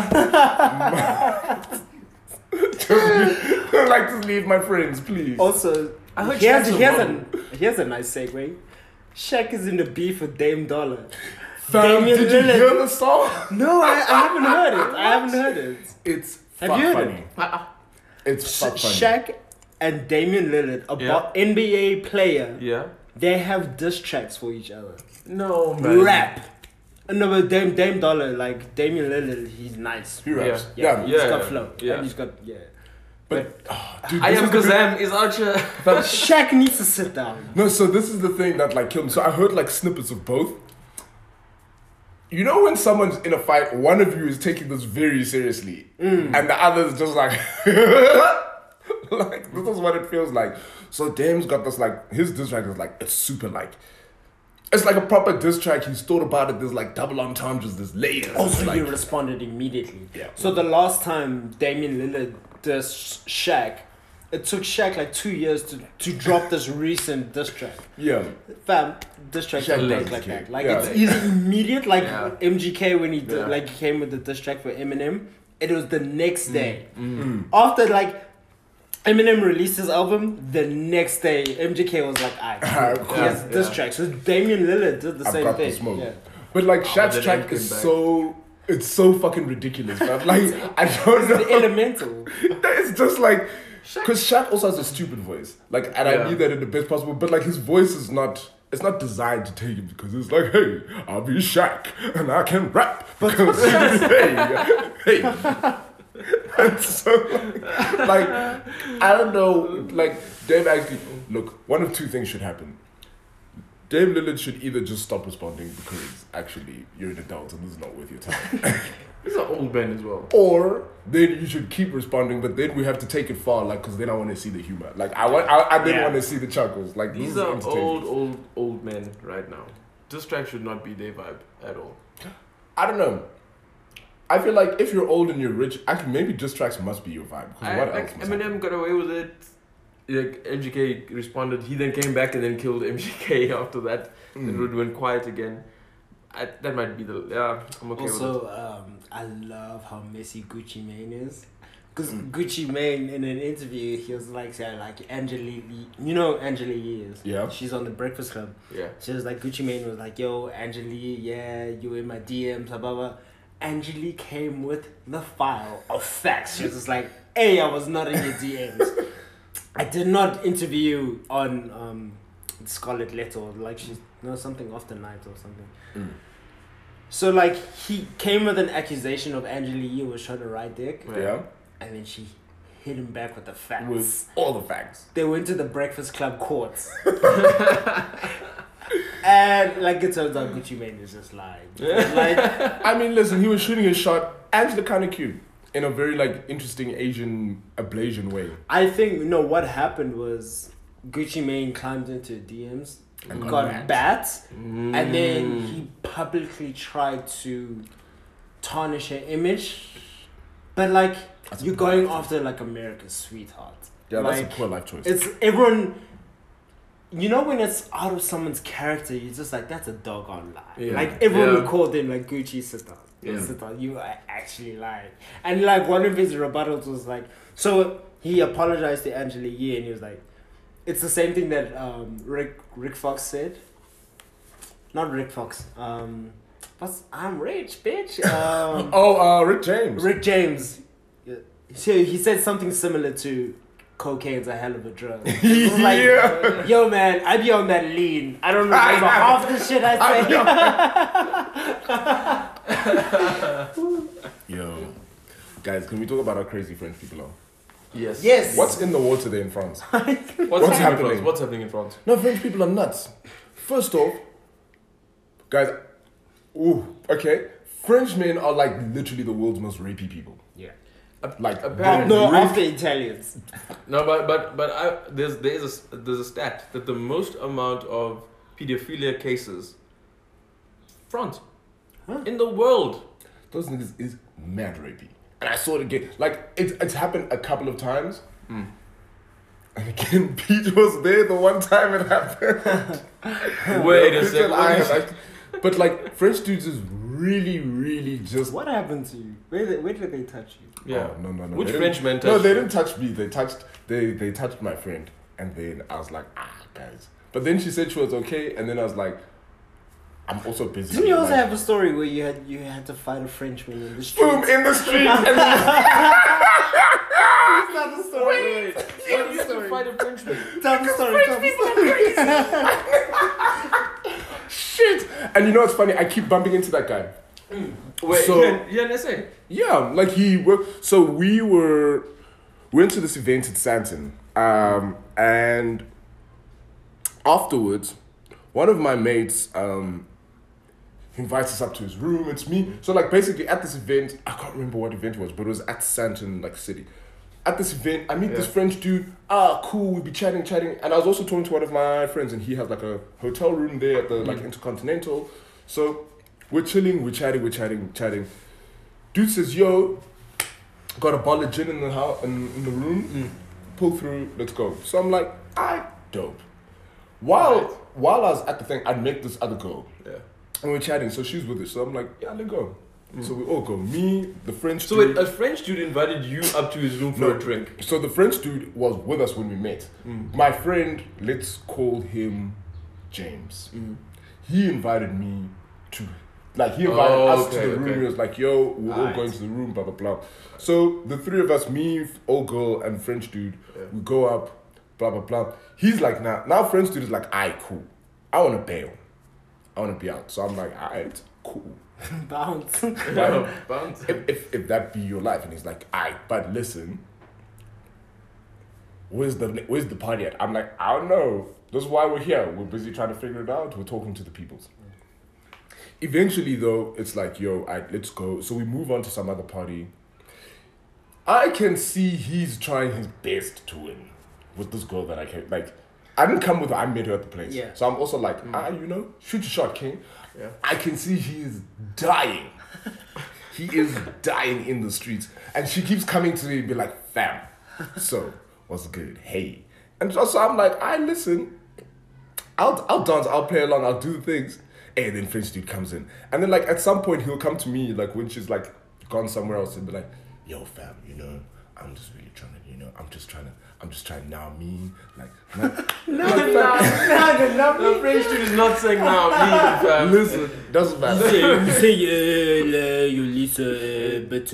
S3: Just leave my friends, please.
S4: Also,
S2: I heard
S4: here's
S2: Shaq's
S4: a nice segue. Shaq is in the beef with Dame Dollar.
S3: Fam,
S4: Damian
S3: did you
S4: Lillard.
S3: hear the song?
S4: No, I haven't heard it. I haven't heard it.
S3: It's
S4: Have
S3: fuck
S4: you heard
S3: funny. It's fuck funny.
S4: Shaq and Damian Lillard, a
S2: Yeah.
S4: NBA player,
S2: Yeah.
S4: they have diss tracks for each other.
S2: No, man.
S4: Rap. No, but Dame Dollar, like Damian Lillard, he's nice.
S3: He raps.
S2: Yeah.
S3: Yeah.
S4: He's got
S2: Yeah.
S4: flow.
S2: Yeah.
S4: And he's got, yeah.
S3: But, dude,
S2: I
S3: this
S2: am
S3: is the thing-
S2: Kazam is Archer.
S4: But Shaq needs to sit down.
S3: No, so this is the thing that like killed me. So I heard like snippets of both. You know when someone's in a fight, one of you is taking this very seriously, and the other is just like, like this is what it feels like. So Dame's got this like his diss track is like it's super like. It's like a proper diss track. He's thought about it. There's like double entendres. There's layers.
S4: Also,
S3: like,
S4: he responded immediately.
S3: Yeah.
S4: So the last time Damian Lillard dissed Shaq, it took Shaq like 2 years to drop this recent diss track.
S3: yeah.
S4: Fam, diss track
S3: Shaq
S4: don't
S3: does
S4: work like
S3: MGK.
S4: that. Like
S3: Yeah.
S4: it's either immediate, like
S2: Yeah.
S4: MGK when he did,
S2: Yeah.
S4: like he came with the diss track for Eminem. It was the next day
S3: Mm.
S4: after like Eminem released his album. The next day, MGK was like, "I
S3: Cool.
S4: he has diss
S2: Yeah.
S4: track." So Damian Lillard did the
S3: I've
S4: same
S3: got
S4: thing.
S3: the smoke.
S4: Yeah.
S3: But like
S2: but
S3: Shaq's
S2: then
S3: track
S2: Em
S3: is
S2: came back.
S3: it's so fucking ridiculous. Man. Like I don't
S4: It's
S3: know.
S4: elemental.
S3: It's just like because Shaq also has a stupid voice. Like, and I
S2: Yeah.
S3: mean that in the best possible. But like his voice is not. It's not designed to take him because it's like, hey, I'll be Shaq and I can rap. Because hey. And so like I don't know. Like Dave actually look. One of two things should happen. Dave Lillard should either just stop responding because actually you're an adult and this is not worth your time.
S2: He's an old man as well.
S3: Or then you should keep responding, but then we have to take it far, like, because then I want to see the humor. Like, I didn't
S4: Yeah.
S3: want to see the chuckles. Like, this
S2: These
S3: is
S2: are
S3: entertaining.
S2: old men right now. This track should not be their vibe at all.
S3: I don't know. I feel like if you're old and you're rich, actually maybe diss tracks must be your vibe. Because what else? must happen?
S2: Eminem got away with it. Like MGK responded. He then came back and then killed MGK after that.
S3: Mm.
S2: It would went quiet again. That might be the I'm okay with it.
S4: Also, I love how messy Gucci Mane is. Because Gucci Mane in an interview, he was like saying like Angela Lee, you know who Angela Yee is?
S3: Yeah.
S4: She's on the Breakfast Club.
S2: Yeah.
S4: She was like, Gucci Mane was like, yo, Angela Lee, yeah, you in my DMs, blah, blah, blah. Angela Lee came with the file of facts. She was just like, hey, I was not in your DMs. I did not interview you on Scarlet Letter, like she's something off the night or something. So like he came with an accusation of Angela Yee was trying to ride dick,
S3: Yeah.
S4: and then she hit him back with the facts.
S3: With all the facts.
S4: They went to the Breakfast Club courts. And like it turns out Gucci Mane is just lying. Like
S3: I mean, listen, he was shooting his shot. Angela kind of cute in a very like interesting Asian ablation way.
S4: I think what happened was Gucci Mane climbed into DMs and
S3: And
S4: got
S3: got
S4: bats, and then he publicly tried to tarnish her image. But like
S3: That's
S4: you're
S3: a
S4: going
S3: bad
S4: after like America's sweetheart.
S3: Yeah,
S4: like,
S3: that's a poor life choice.
S4: It's everyone. When it's out of someone's character, you're just like, that's a doggone lie.
S2: Yeah.
S4: Like everyone
S2: Yeah.
S4: would call them like Gucci, sit down.
S2: Yeah.
S4: Sit down. You are actually lying. And like one of his rebuttals was like, so he apologized to Angela Yee and he was like, it's the same thing that Rick Fox said. Not Rick Fox. I'm rich, bitch.
S3: Rick James.
S4: Rick James. Yeah. So he said something similar to cocaine's a hell of a drug. It was like,
S3: Yeah.
S4: yo man, I be on that lean. I don't remember half the shit I say.
S3: Yo. Guys, can we talk about how crazy French people are?
S2: Yes.
S4: Yes.
S3: What's in the water there in France?
S2: What's happening in
S3: happening?
S2: France? What's happening in France?
S3: No, French people are nuts. First off, guys, okay. French men are like literally the world's most rapey people.
S4: Yeah.
S3: Like,
S2: Apparently.
S4: No,
S3: rape-
S4: after Italians.
S2: No, but there's a stat that the most amount of pedophilia cases, France, in the world.
S3: those niggas is mad rapey. And I saw it again. Like, it's happened a couple of times. And again, Pete was there the one time it happened.
S2: Wait a
S3: Pete
S2: second.
S3: and I- but like, French dudes is really, really just...
S4: What happened to you? Where did they touch you?
S2: Yeah.
S3: Oh, no.
S2: Which
S3: They didn't-
S2: French men
S3: No,
S2: touched
S3: they
S2: you?
S3: didn't touch me. They touched my friend. And then I was like, guys. But then she said she was okay. And then I was like, I'm also busy.
S4: Didn't you also
S3: Like,
S4: have a story where you had to fight a Frenchman in the street?
S3: boom, in the street. And then,
S4: Tell the story.
S2: Wait, you used to fight a Frenchman.
S4: Tell the story.
S3: shit. And you know what's funny? I keep bumping into that guy.
S2: Wait,
S3: So-
S2: you're an essay.
S3: Yeah, like he worked. So we went to this event at Santon, and afterwards, one of my mates invites us up to his room. It's me. So like basically at this event, I can't remember what event it was, but it was at Santon, like city. At this event, I meet this French dude. Cool. We'd be chatting, and I was also talking to one of my friends, and he has like a hotel room there at the like Intercontinental. So we're chilling, we're chatting. Dude says, "Yo, got a bottle of gin in the house, in the room. Pull through, let's go." So I'm like, dope. While I was at the thing, I'd make this other girl,
S2: Yeah.
S3: and we're chatting. So she's with us. So I'm like, yeah, let's go. So we all go. Me, the French
S2: So
S3: dude.
S2: wait, a French dude invited you up to his room for a drink.
S3: So the French dude was with us when we met. My friend, let's call him James. He invited me to, like, he invited us to the room. He was like, yo, we're all going to the room, blah, blah, blah. So the three of us, me, old girl, and French dude, we go up, blah, blah, blah. He's like, now French dude is like, alright, cool. I want to bail. I want to be out. So I'm like, alright, cool.
S4: Bounce.
S2: Bounce.
S3: If that be your life. And he's like, but listen, where's the party at? I'm like, I don't know. That's why we're here. We're busy trying to figure it out. We're talking to the peoples. Eventually, though, it's like, yo, let's go. So we move on to some other party. I can see he's trying his best to win with this girl that I can't, like, I didn't come with her, I met her at the place.
S4: Yeah.
S3: So I'm also like, shoot your shot, King.
S2: Yeah.
S3: I can see he is dying. He is dying in the streets. And she keeps coming to me and be like, fam, so, what's good? Hey. And so I'm like, listen, I'll dance, I'll play along, I'll do the things. And then French dude comes in. And then like at some point he'll come to me, like when she's like gone somewhere else and be like, yo fam, I'm just really trying to, I'm just trying now me, like,
S2: The French dude is not saying now, me, fam.
S3: listen, doesn't matter.
S4: You say, you listen, but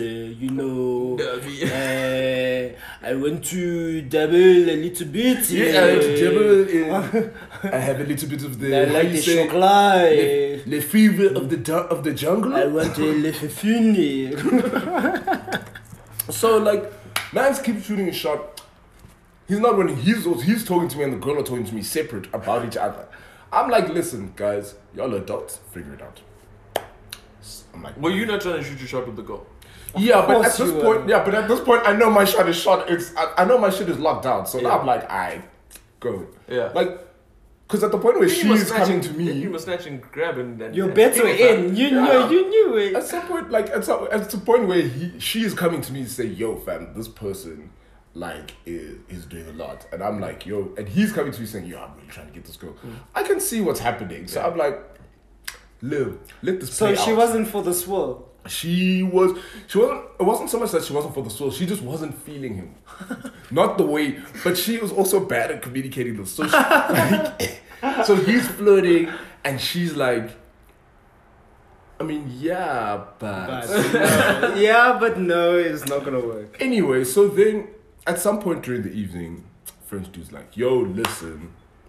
S4: I want to double a little bit.
S3: I have a little bit of the,
S4: I like the chocolat.
S3: the fever of the jungle.
S4: I want le fufune.
S3: So like, man keeps shooting a shot. He's not running. He's talking to me, and the girl are talking to me separate about each other. I'm like, listen, guys, y'all adults, figure it out. I'm like,
S2: Were you not trying to shoot your shot with the girl?
S3: yeah, but at
S4: course
S3: this
S4: you
S3: point,
S4: were.
S3: I know my shot is shot. I know my shit is locked down. So
S2: Yeah.
S3: now I'm like, I go.
S2: Yeah.
S3: Like, because at the point where she is coming to me,
S2: You must snatch and grab and then.
S4: Your bets were in. You knew it.
S3: at some point, like at the point where she is coming to me to say, yo, fam, this person like is doing a lot, and I'm like, yo, and he's coming to me saying, yo, I'm really trying to get this girl. I can see what's happening, so I'm like, Liv, let this
S4: So
S3: play
S4: she
S3: out.
S4: wasn't for the swirl.
S3: She wasn't. It wasn't so much that she wasn't for the soul. She just wasn't feeling him, not the way. But she was also bad at communicating this. So, so he's flirting, and she's like, I mean, yeah, but
S4: But no, it's not gonna work.
S3: anyway. So then, at some point during the evening, French dude's like, yo, listen,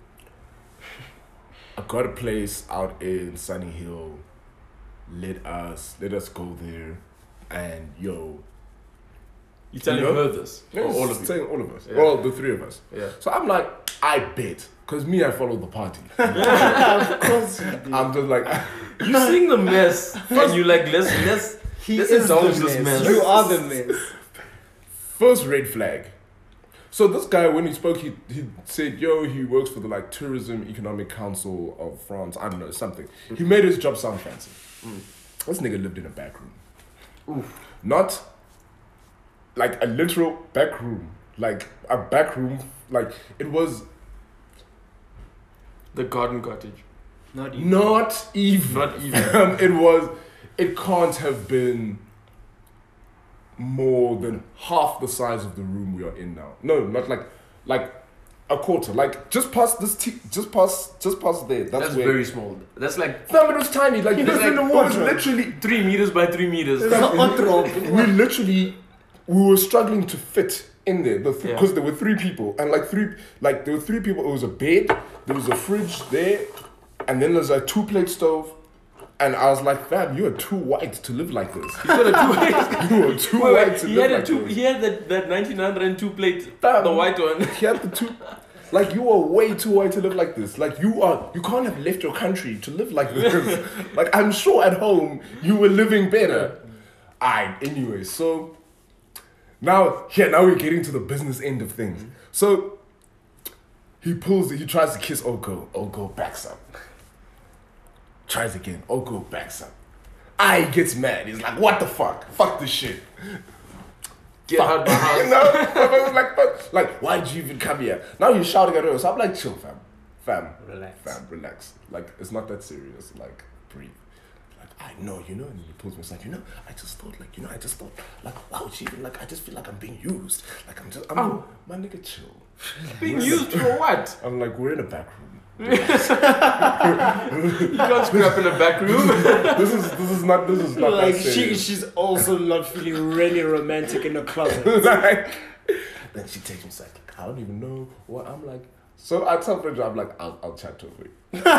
S3: I got a place out in Sunny Hill. Let us go there, and yo.
S2: You telling
S3: You know?
S2: her this? Or all of you?
S3: Saying all of us.
S2: Yeah.
S3: Well, the three of us.
S2: Yeah.
S3: So I'm like, I bet. Because me, I follow the party.
S4: Of course you did.
S3: I'm just like,
S2: You seeing the mess, and you like, let's
S4: He
S2: let's
S4: is
S2: indulge
S4: the
S2: this
S4: mess.
S2: mess.
S4: You are the mess.
S3: first red flag. So this guy, when he spoke, he said, yo, he works for the like Tourism Economic Council of France. I don't know, something. He made his job sound fancy. This nigga lived in a back room. Not like a literal back room. Like a back room. Like it was
S2: The garden cottage.
S4: Not even.
S3: not even.
S2: Not even.
S3: It can't have been more than half the size of the room we are in now. No, not like a quarter. Like just past this just past there.
S2: That's
S3: where.
S2: very small. That's like
S3: Fam, it was tiny. Like
S4: It was
S3: this
S4: in the
S3: it was
S4: wardrobe.
S3: literally
S2: 3 meters by 3 meters.
S4: It's not wardrobe.
S3: we were struggling to fit in there because
S2: Yeah.
S3: there were 3 people and there were 3 people. It was a bed, there was a fridge there, and then there's a 2-plate stove. And I was like, fam, you are too white to live like this.
S2: He's got a 2
S3: You are too white to
S2: he
S3: live
S2: had
S3: like this.
S2: He had that 1902 plate,
S3: Fam.
S2: the white one.
S3: He had the 2. Like you are way too white to live like this. Like you can't have left your country to live like this. Like I'm sure at home you were living better. Anyway, so now we're getting to the business end of things. So he tries to kiss old girl backs up. Tries again, old girl backs up. He gets mad. He's like, what the fuck? Fuck this shit.
S2: Get out of my house.
S3: You know? I was like, fuck. Like, why did you even come here? Now you're shouting at her. So I'm like, chill, fam. Relax. Like, it's not that serious. Like, breathe. Like, I know, and he pulls me. It's like, I just thought, like, why would she even, like, I just feel like I'm being used. Like, my nigga, chill.
S2: Being used for what?
S3: I'm like, we're in a back room.
S2: You can't scrap in a back room.
S3: This is not
S4: Like
S3: that serious.
S4: she's also not feeling really romantic in the closet.
S3: Like, then she takes me aside, like, I don't even know what I'm like. So I tell Frederick, I'm like, I'll chat to her.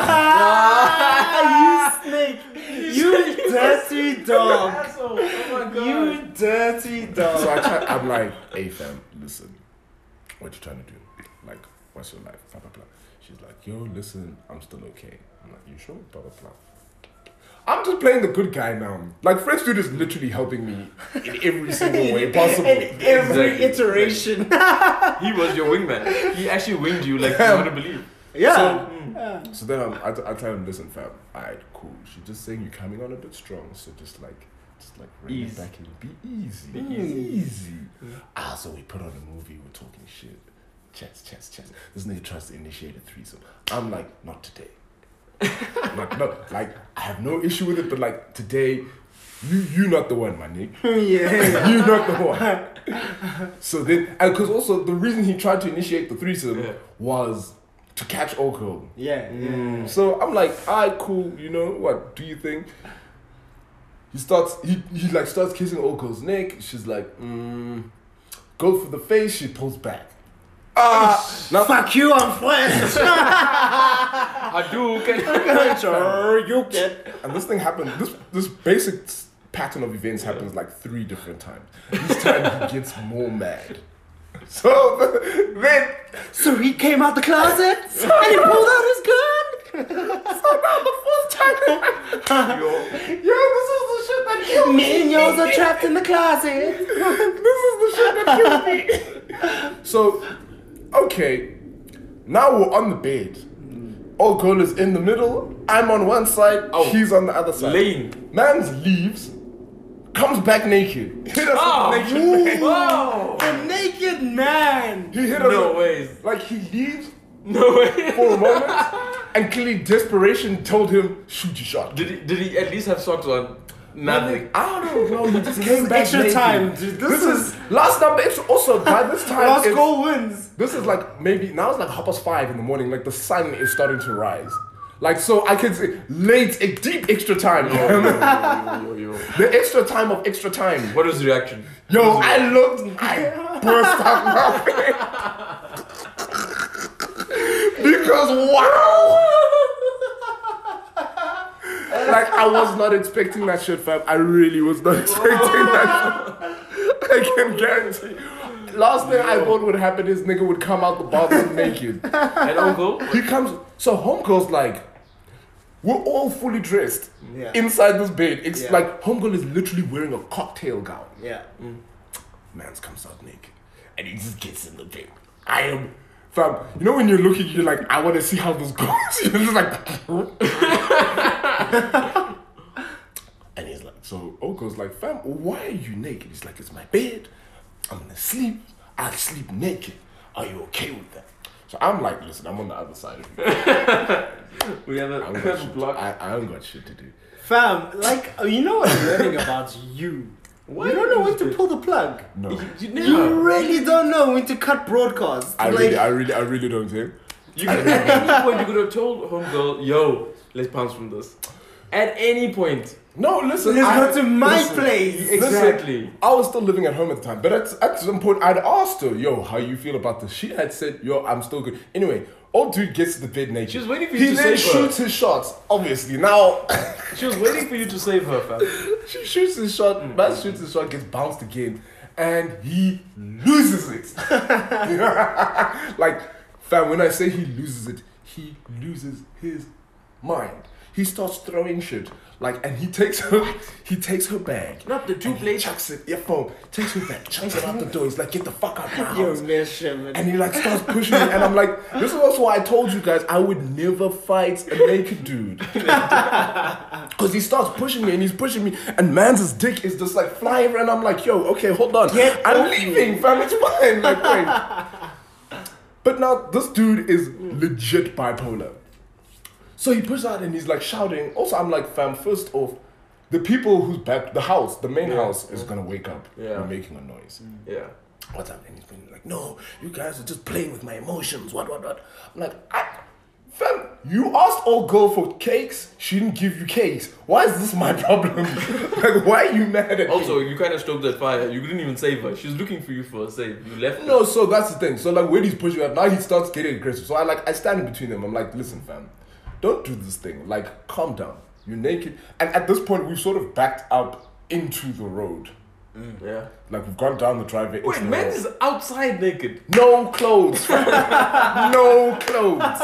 S4: You snake! You dirty dog!
S2: Asshole. Oh my god.
S4: You dirty dog!
S3: So I'm like, hey fam, listen, what you trying to do? Like, what's your life? Blah, blah, blah. She's like, yo, listen, I'm still okay. I'm like, you sure? Blah, blah, blah. I'm just playing the good guy now. Like, French dude is literally helping me in every single way possible.
S4: In every
S2: Exactly.
S4: iteration.
S2: He was your wingman. He actually winged you like you wouldn't believe.
S4: Yeah.
S3: So then I tell him, listen, fam, alright, cool. She's just saying you're coming on a bit strong, so just rein it
S2: Ease.
S3: back in. Be easy.
S2: Be easy.
S3: Easy. So we put on a movie, we're talking shit. Chats. This nigga tries to initiate a threesome. I'm like, not today. not like I have no issue with it, but like today, You not the one, my nigga.
S4: Yeah.
S3: You not the one. So then, and because also the reason he tried to initiate the threesome was to catch Oko.
S4: Yeah.
S3: So I'm like, alright, cool. You know what? Do you think? He starts kissing Oko's neck. She's like, go for the face. She pulls back. Now
S4: Fuck you, I'm French.
S2: I do.
S4: Sure, you get.
S3: and this thing happened. This basic pattern of events happens like 3 different times. Each time he gets more mad. So then,
S4: So he came out the closet and he pulled out his gun.
S3: so now the fourth time, yo, this is the shit that killed me.
S4: Me and yours are trapped in the closet.
S3: This is the shit that killed me. So, okay, now we're on the bed. Old girl is in the middle. I'm on one side. He's on the other side.
S2: Lane.
S3: Man's leaves, comes back naked. Hit us with the naked man.
S2: Wow.
S4: A naked man.
S3: He hit us.
S2: No
S3: with-
S2: ways.
S3: Like he leaves
S2: No way.
S3: for a moment, and clearly desperation told him shoot your shot.
S2: Did he at least have socks on? Nothing.
S3: I don't know. He just came back
S4: Extra
S3: naked.
S4: time, dude. This is
S3: last number extra. Also, by this time,
S4: last
S3: it's-
S4: goal wins.
S3: this is like maybe now it's like 5:30 in the morning. Like the sun is starting to rise. Like so, I can say late, a deep extra time.
S2: Yo.
S3: The extra time of extra time.
S2: What was the reaction?
S3: Yo, I looked, I burst out laughing because wow. Like I was not expecting that shit, fam. I really was not expecting that shit. I can guarantee. Last thing I thought would happen is nigga would come out the bathroom naked.
S2: And uncle?
S3: He comes. So homegirl's like, we're all fully dressed
S4: Yeah.
S3: inside this bed. It's
S4: Yeah.
S3: like homegirl is literally wearing a cocktail gown.
S4: Yeah.
S3: Man's comes out naked, and he just gets in the bed. I am. Fam, you know when you're looking, you're like, I want to see how this goes. You're just like, and he's like, so Oko's like, fam, why are you naked? He's like, it's my bed. I'm gonna sleep. I'll sleep naked. Are you okay with that? So I'm like, listen, I'm on the other side of you.
S2: We have
S3: I don't
S2: a
S3: got shit-
S2: block.
S3: I don't got shit to do.
S4: Fam, like, you know what I'm learning about you?
S2: Why
S4: You don't know when
S2: is
S4: to
S2: it?
S4: pull the plug.
S3: No,
S2: You
S4: You really don't know when to cut broadcasts.
S3: I
S4: Like,
S3: really don't think.
S2: You could, at any point you could have told homegirl, yo, let's bounce from this. At any point.
S3: No, listen.
S4: let's go to my place.
S2: Exactly.
S3: I was still living at home at the time, but at some point I'd asked her, yo, how you feel about this? She had said, yo, I'm still good. Anyway, old dude gets to the bed naked.
S2: She was waiting for you
S3: He
S2: to
S3: then
S2: save her.
S3: shoots his shots, obviously. Now,
S2: She was waiting for you to save her, fam.
S3: she shoots his shot, man shoots his shot, gets bounced again, and he loses it. Like, fam, when I say he loses it, he loses his mind. He starts throwing shit. Like, and he takes her bag.
S2: Not the two
S3: and he
S2: plates.
S3: chucks it, your phone, takes her back, chucks it out the door. He's like, get the fuck out of my
S4: Yo,
S3: house.
S4: mission.
S3: And he like starts pushing me, and I'm like, this is also why I told you guys I would never fight a naked dude. Because he starts pushing me, and he's pushing me, and man's dick is just like flying around. I'm like, yo, okay, hold on. I'm leaving, fam, it's fine. Like, wait. But now this dude is legit bipolar. So he pushes out and he's like shouting. Also, I'm like, fam, first off, the people who's back, the house, the main house is gonna wake up.
S2: Yeah.
S3: We're making a noise.
S2: Yeah.
S3: What's up? And he's been like, no, you guys are just playing with my emotions. What? I'm like, fam, you asked old girl for cakes. She didn't give you cakes. Why is this my problem? Like, why are you mad at
S2: Also,
S3: me?
S2: you kind of stoked that fire. You didn't even save her. She was looking for you for a save. You left her.
S3: No, so that's the thing. So like when he's pushing up, now he starts getting aggressive. So I stand in between them. I'm like, listen, fam, don't do this thing. Like, calm down. You're naked. And at this point, we've sort of backed up into the road.
S2: Yeah.
S3: Like we've gone down the driveway.
S2: Wait,
S3: into the
S2: man
S3: road.
S2: is outside naked.
S3: No clothes. No clothes.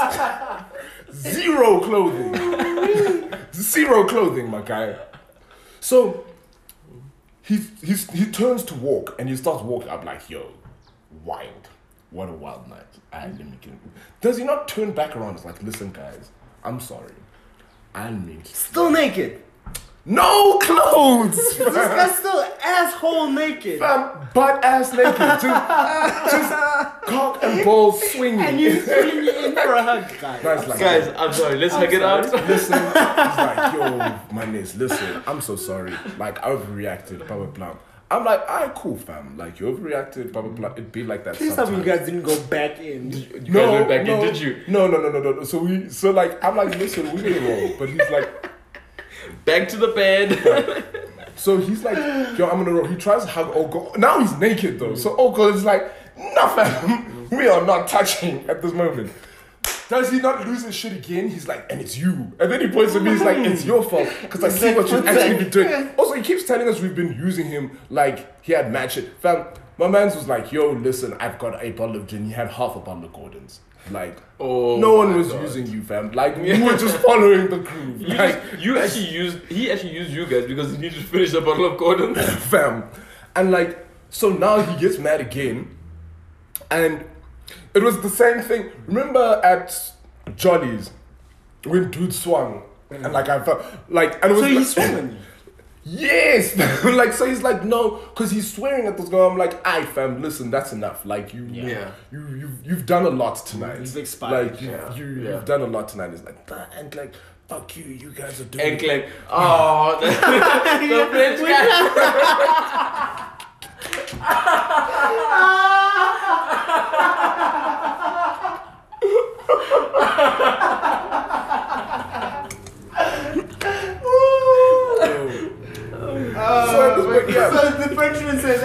S3: Zero clothing. Zero clothing, my guy. So he turns to walk and he starts walking. I'm like, yo, wild. What a wild night. Does he not turn back around? It's like, listen, guys, I'm sorry. I didn't mean to.
S4: Still naked.
S3: No clothes!
S4: This guy's still asshole naked.
S3: Fam, butt ass naked. Just cock and balls swinging.
S4: And you're pulling you in for a hug, guys.
S3: That's like,
S2: Guys, I'm sorry. Let's hug it out.
S3: listen, he's like, yo, my niece, listen, I'm so sorry. Like, I overreacted, blah, blah, blah. I'm like, alright, cool, fam. Like, you overreacted, blah, blah, blah. It'd be like that
S4: Please tell me
S3: sometimes.
S4: you guys didn't go back in.
S2: You guys went back in, did you?
S3: No. So like, I'm like, listen, we didn't roll. But he's like,
S2: Back to the bed.
S3: so he's like, yo, I'm gonna roll. He tries to hug Oko. Now he's naked though. So Oko is like, no, fam, we are not touching at this moment. Does he not lose his shit again? He's like, and it's you. And then he points at me, he's like, it's your fault. Because I see what you've actually been doing. Also, he keeps telling us we've been using him like he had mad shit. Fam, my man's was like, yo, listen, I've got a bottle of gin. He had half a bottle of Gordon's. Like,
S2: Oh,
S3: no one
S2: my
S3: was
S2: God.
S3: using you, fam. Like, we were just following the crew. Like,
S2: He actually used you guys because he needed to finish a bottle of Gordon.
S3: fam. And like, so now he gets mad again. And it was the same thing. Remember at Jolly's when dude swung? And like, I felt like, and it was
S4: So
S3: like,
S4: he's swimming.
S3: Yes, like, so he's like, no, because he's swearing at this guy. I'm like, aye, fam, listen, that's enough. Like, you've done a lot tonight.
S4: You've expired.
S3: Like,
S2: Yeah.
S3: you've done a lot tonight. It's like, and like, fuck you, you guys are doing.
S2: And like, oh, the French guy.
S3: So at this point, yeah.
S4: So the Frenchman says,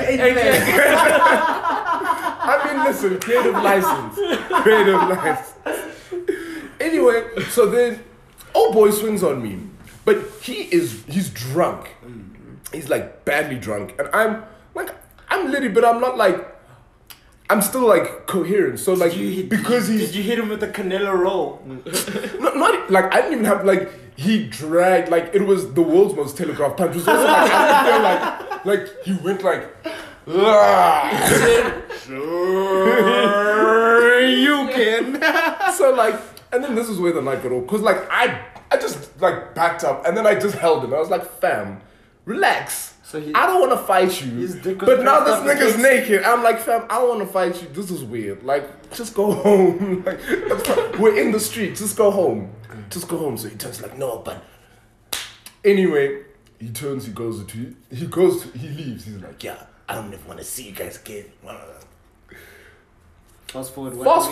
S3: I mean, listen, creative license. Anyway, so then, old boy swings on me, but he's drunk. He's like badly drunk, and I'm litty, but I'm not like, I'm still like coherent. So like, because
S4: Did you hit him with the Canelo roll?
S3: not like, I didn't even have like, he dragged, like, it was the world's most telegraphed punch. It was also like, I feel like he went like,
S4: You can.
S3: so like, and then this is where the night got off, because like, I just like backed up, and then I just held him. I was like, fam, relax.
S4: So
S3: I don't want to fight you,
S4: his dick was
S3: but now this
S4: pressed up
S3: nigga's
S4: against-
S3: naked. I'm like, fam, I don't want to fight you. This is weird. Like, just go home. Like, we're in the street. Just go home. Just go home. So he turns like, no, but anyway, he turns. He leaves. He's like, yeah, I don't even want to see you guys again.
S4: Fast forward.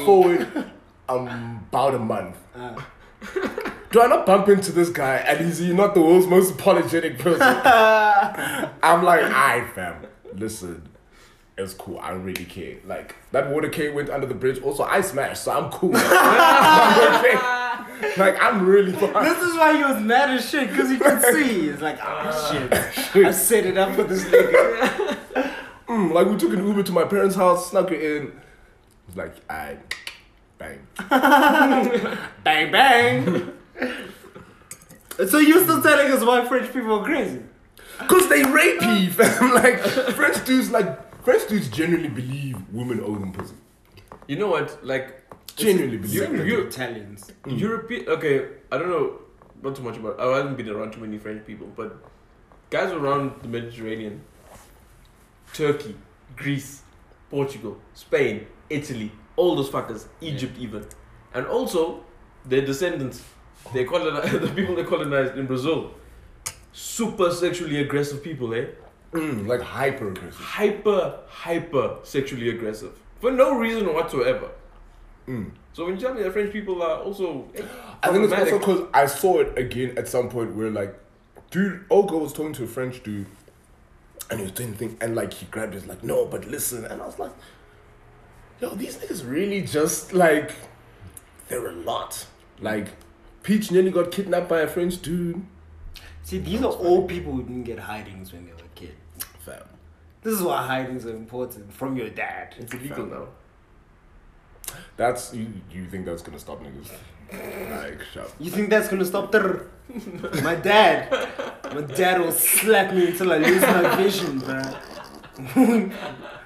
S3: About a month. Do I not bump into this guy and is he not the world's most apologetic person? I'm like, aight, fam, listen, it's cool, I don't really care. Like, that water cane went under the bridge, also I smashed, so I'm cool. I'm okay. Like, I'm really fine.
S4: This is why he was mad as shit, because he could see. He's like, oh shit, I set it up for this nigga.
S3: Like, we took an Uber to my parents' house, snuck it in. It was like, aight, bang.
S4: Bang bang. So you're still telling us why French people are crazy?
S3: Cause they rape you, fam. Like, French dudes genuinely believe women owe them pussy.
S2: You know what? Like,
S3: Genuinely believe.
S2: you-
S4: Italians.
S2: European. Okay, I don't know, not too much about. I haven't been around too many French people, but guys around the Mediterranean, Turkey, Greece, Portugal, Spain, Italy, all those fuckers, Egypt even, and also their descendants. The people they colonized in Brazil, super sexually aggressive people, eh?
S3: Like hyper aggressive.
S2: Hyper sexually aggressive for no reason whatsoever.
S3: Mm.
S2: So when you tell me that French people are also,
S3: I think it's also
S2: problematic,
S3: because I saw it again at some point where like, dude, Olga was talking to a French dude, and he was doing the thing, and like he grabbed his like, no, but listen, and I was like, yo, these niggas really just like, they're a lot. Like, Peach nearly got kidnapped by a French dude.
S4: See, these are all people who didn't get hidings when they were a kid.
S3: Fam.
S4: This is why hidings are important from your dad.
S2: it's illegal now.
S3: That's, you think that's gonna stop niggas? Like, shut up.
S4: You think that's gonna stop the my dad will slap me until I lose my vision, bruh.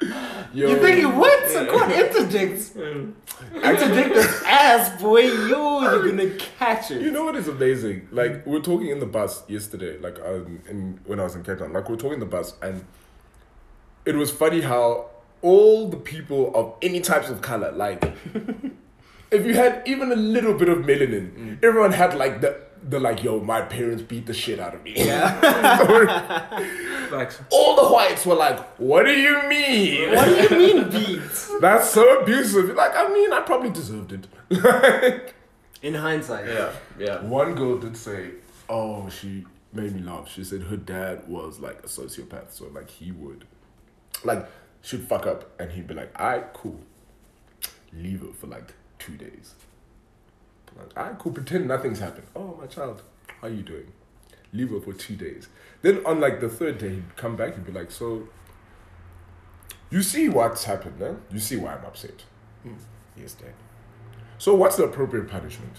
S3: Yo.
S4: You think what? So God, interjects. Interject this ass, boy. Yo, you're gonna catch it.
S3: You know what is amazing? Like, we were talking in the bus yesterday, like, when I was in Cape Town. Like, we were talking in the bus, and it was funny how all the people of any types of color, like, if you had even a little bit of melanin, everyone had, like, the like, yo, my parents beat the shit out of me.
S4: Yeah.
S2: Facts.
S3: All the whites were like, what do you mean?
S4: What do you mean beats?
S3: That's so abusive. Like, I mean, I probably deserved it.
S4: In hindsight.
S2: Yeah.
S3: One girl did say, oh, she made me laugh. She said her dad was like a sociopath. So, like, he would, like, she'd fuck up and he'd be like, alright, cool. Leave her for like 2 days. Like, alright, cool. Pretend nothing's happened. Oh, my child, how you doing? Leave her for 2 days. Then on like the third day, he'd come back and be like, so, you see what's happened, eh? You see why I'm upset. Yes, Dad. So what's the appropriate punishment?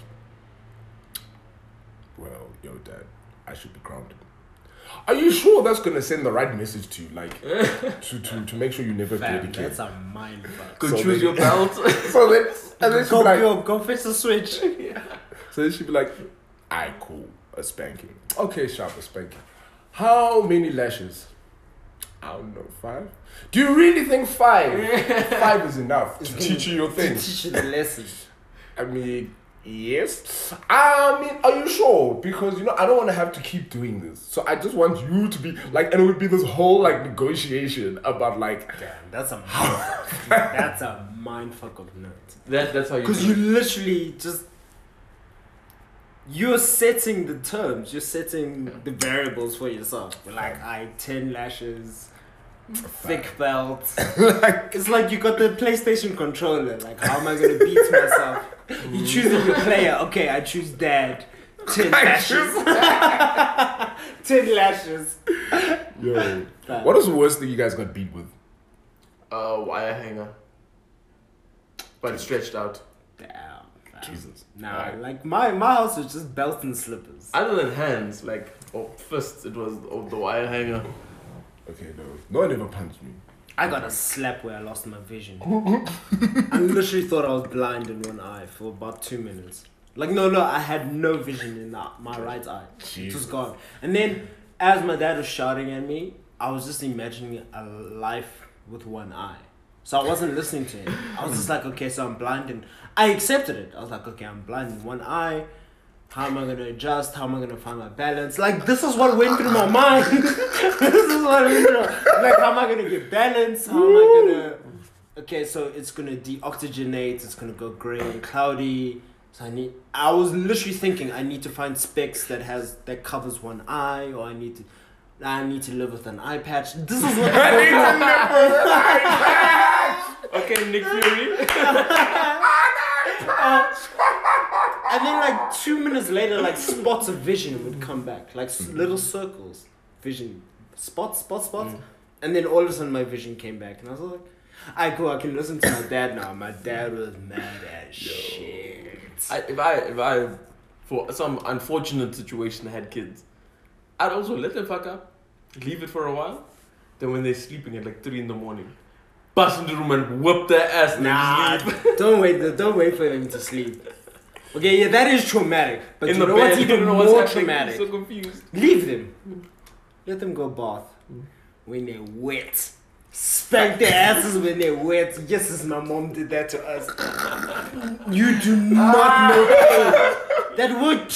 S3: Well, yo, Dad, I should be grounded. Are you sure that's gonna send the right message to you? Like, to make sure you never do it
S4: Fam,
S3: again?
S4: that's a mind fuck.
S2: Go
S3: So
S2: choose
S3: then-
S2: your belt.
S3: So then, and then she'd be like,
S4: Go fetch the switch.
S3: so then she'd be like, alright, cool, a spanking. Okay, sharp, a spanking. How many lashes? I don't know, 5? Do you really think 5? 5 is enough to teach you your
S4: To
S3: things?
S4: teach you the lesson.
S3: I mean, yes. I mean, are you sure? Because, you know, I don't want to have to keep doing this. So I just want you to be, like, and it would be this whole, like, negotiation about, like,
S4: Damn, that's a that's a mind fuck of nerds.
S2: That's how you.
S4: Because you literally just you're setting the terms, you're setting the variables for yourself. You're like, 10 lashes, thick belt. It's like you got the PlayStation controller. Like, how am I gonna beat myself? You choosing your player. Okay, I choose Dad. 10 lashes. 10 lashes.
S3: yo. What is the worst thing you guys got beat with?
S2: Wire hanger. But it's stretched out.
S4: Damn.
S3: Jesus.
S4: Nah, like my house was just belt and slippers.
S2: Other than hands, like, fists, it was the wire hanger.
S3: Okay, no one ever punched me.
S4: I got a slap where I lost my vision. I literally thought I was blind in one eye for about 2 minutes. Like, no, I had no vision in my right eye. It was gone. And then, as my dad was shouting at me, I was just imagining a life with one eye. So I wasn't listening to him. I was just like, okay, so I'm blind, and I accepted it. I was like, okay, I'm blind in one eye. How am I going to adjust? How am I going to find my balance? Like, this is what went through my mind. This is what went through. Like, how am I going to get balance? How am I going to... Okay, so it's going to deoxygenate. It's going to go gray and cloudy. So I was literally thinking I need to find specs that covers one eye, or I need to live with an eye patch. This is what
S2: Okay, Nick Fury.
S4: And then like 2 minutes later, like spots of vision would come back, like little circles, vision, spots. And then all of a sudden my vision came back, and I was like, "Alright, cool, I can listen to my dad now." My dad was mad as shit.
S2: If I, for some unfortunate situation, had kids, I'd also let them fuck up, leave it for a while. Then when they're sleeping at like 3 a.m, bust into the room and whoop their ass. And
S4: Nah,
S2: then sleep.
S4: don't wait for them to sleep. Okay, yeah, that is traumatic. But
S2: In
S4: you
S2: the
S4: know
S2: bed,
S4: what's
S2: you
S4: even
S2: don't know what's
S4: more
S2: happening.
S4: traumatic?
S2: So confused.
S4: Leave them. Let them go bath when they're wet. Spank their asses when they're wet. Yes, as my mom did that to us. You do not know pain. That word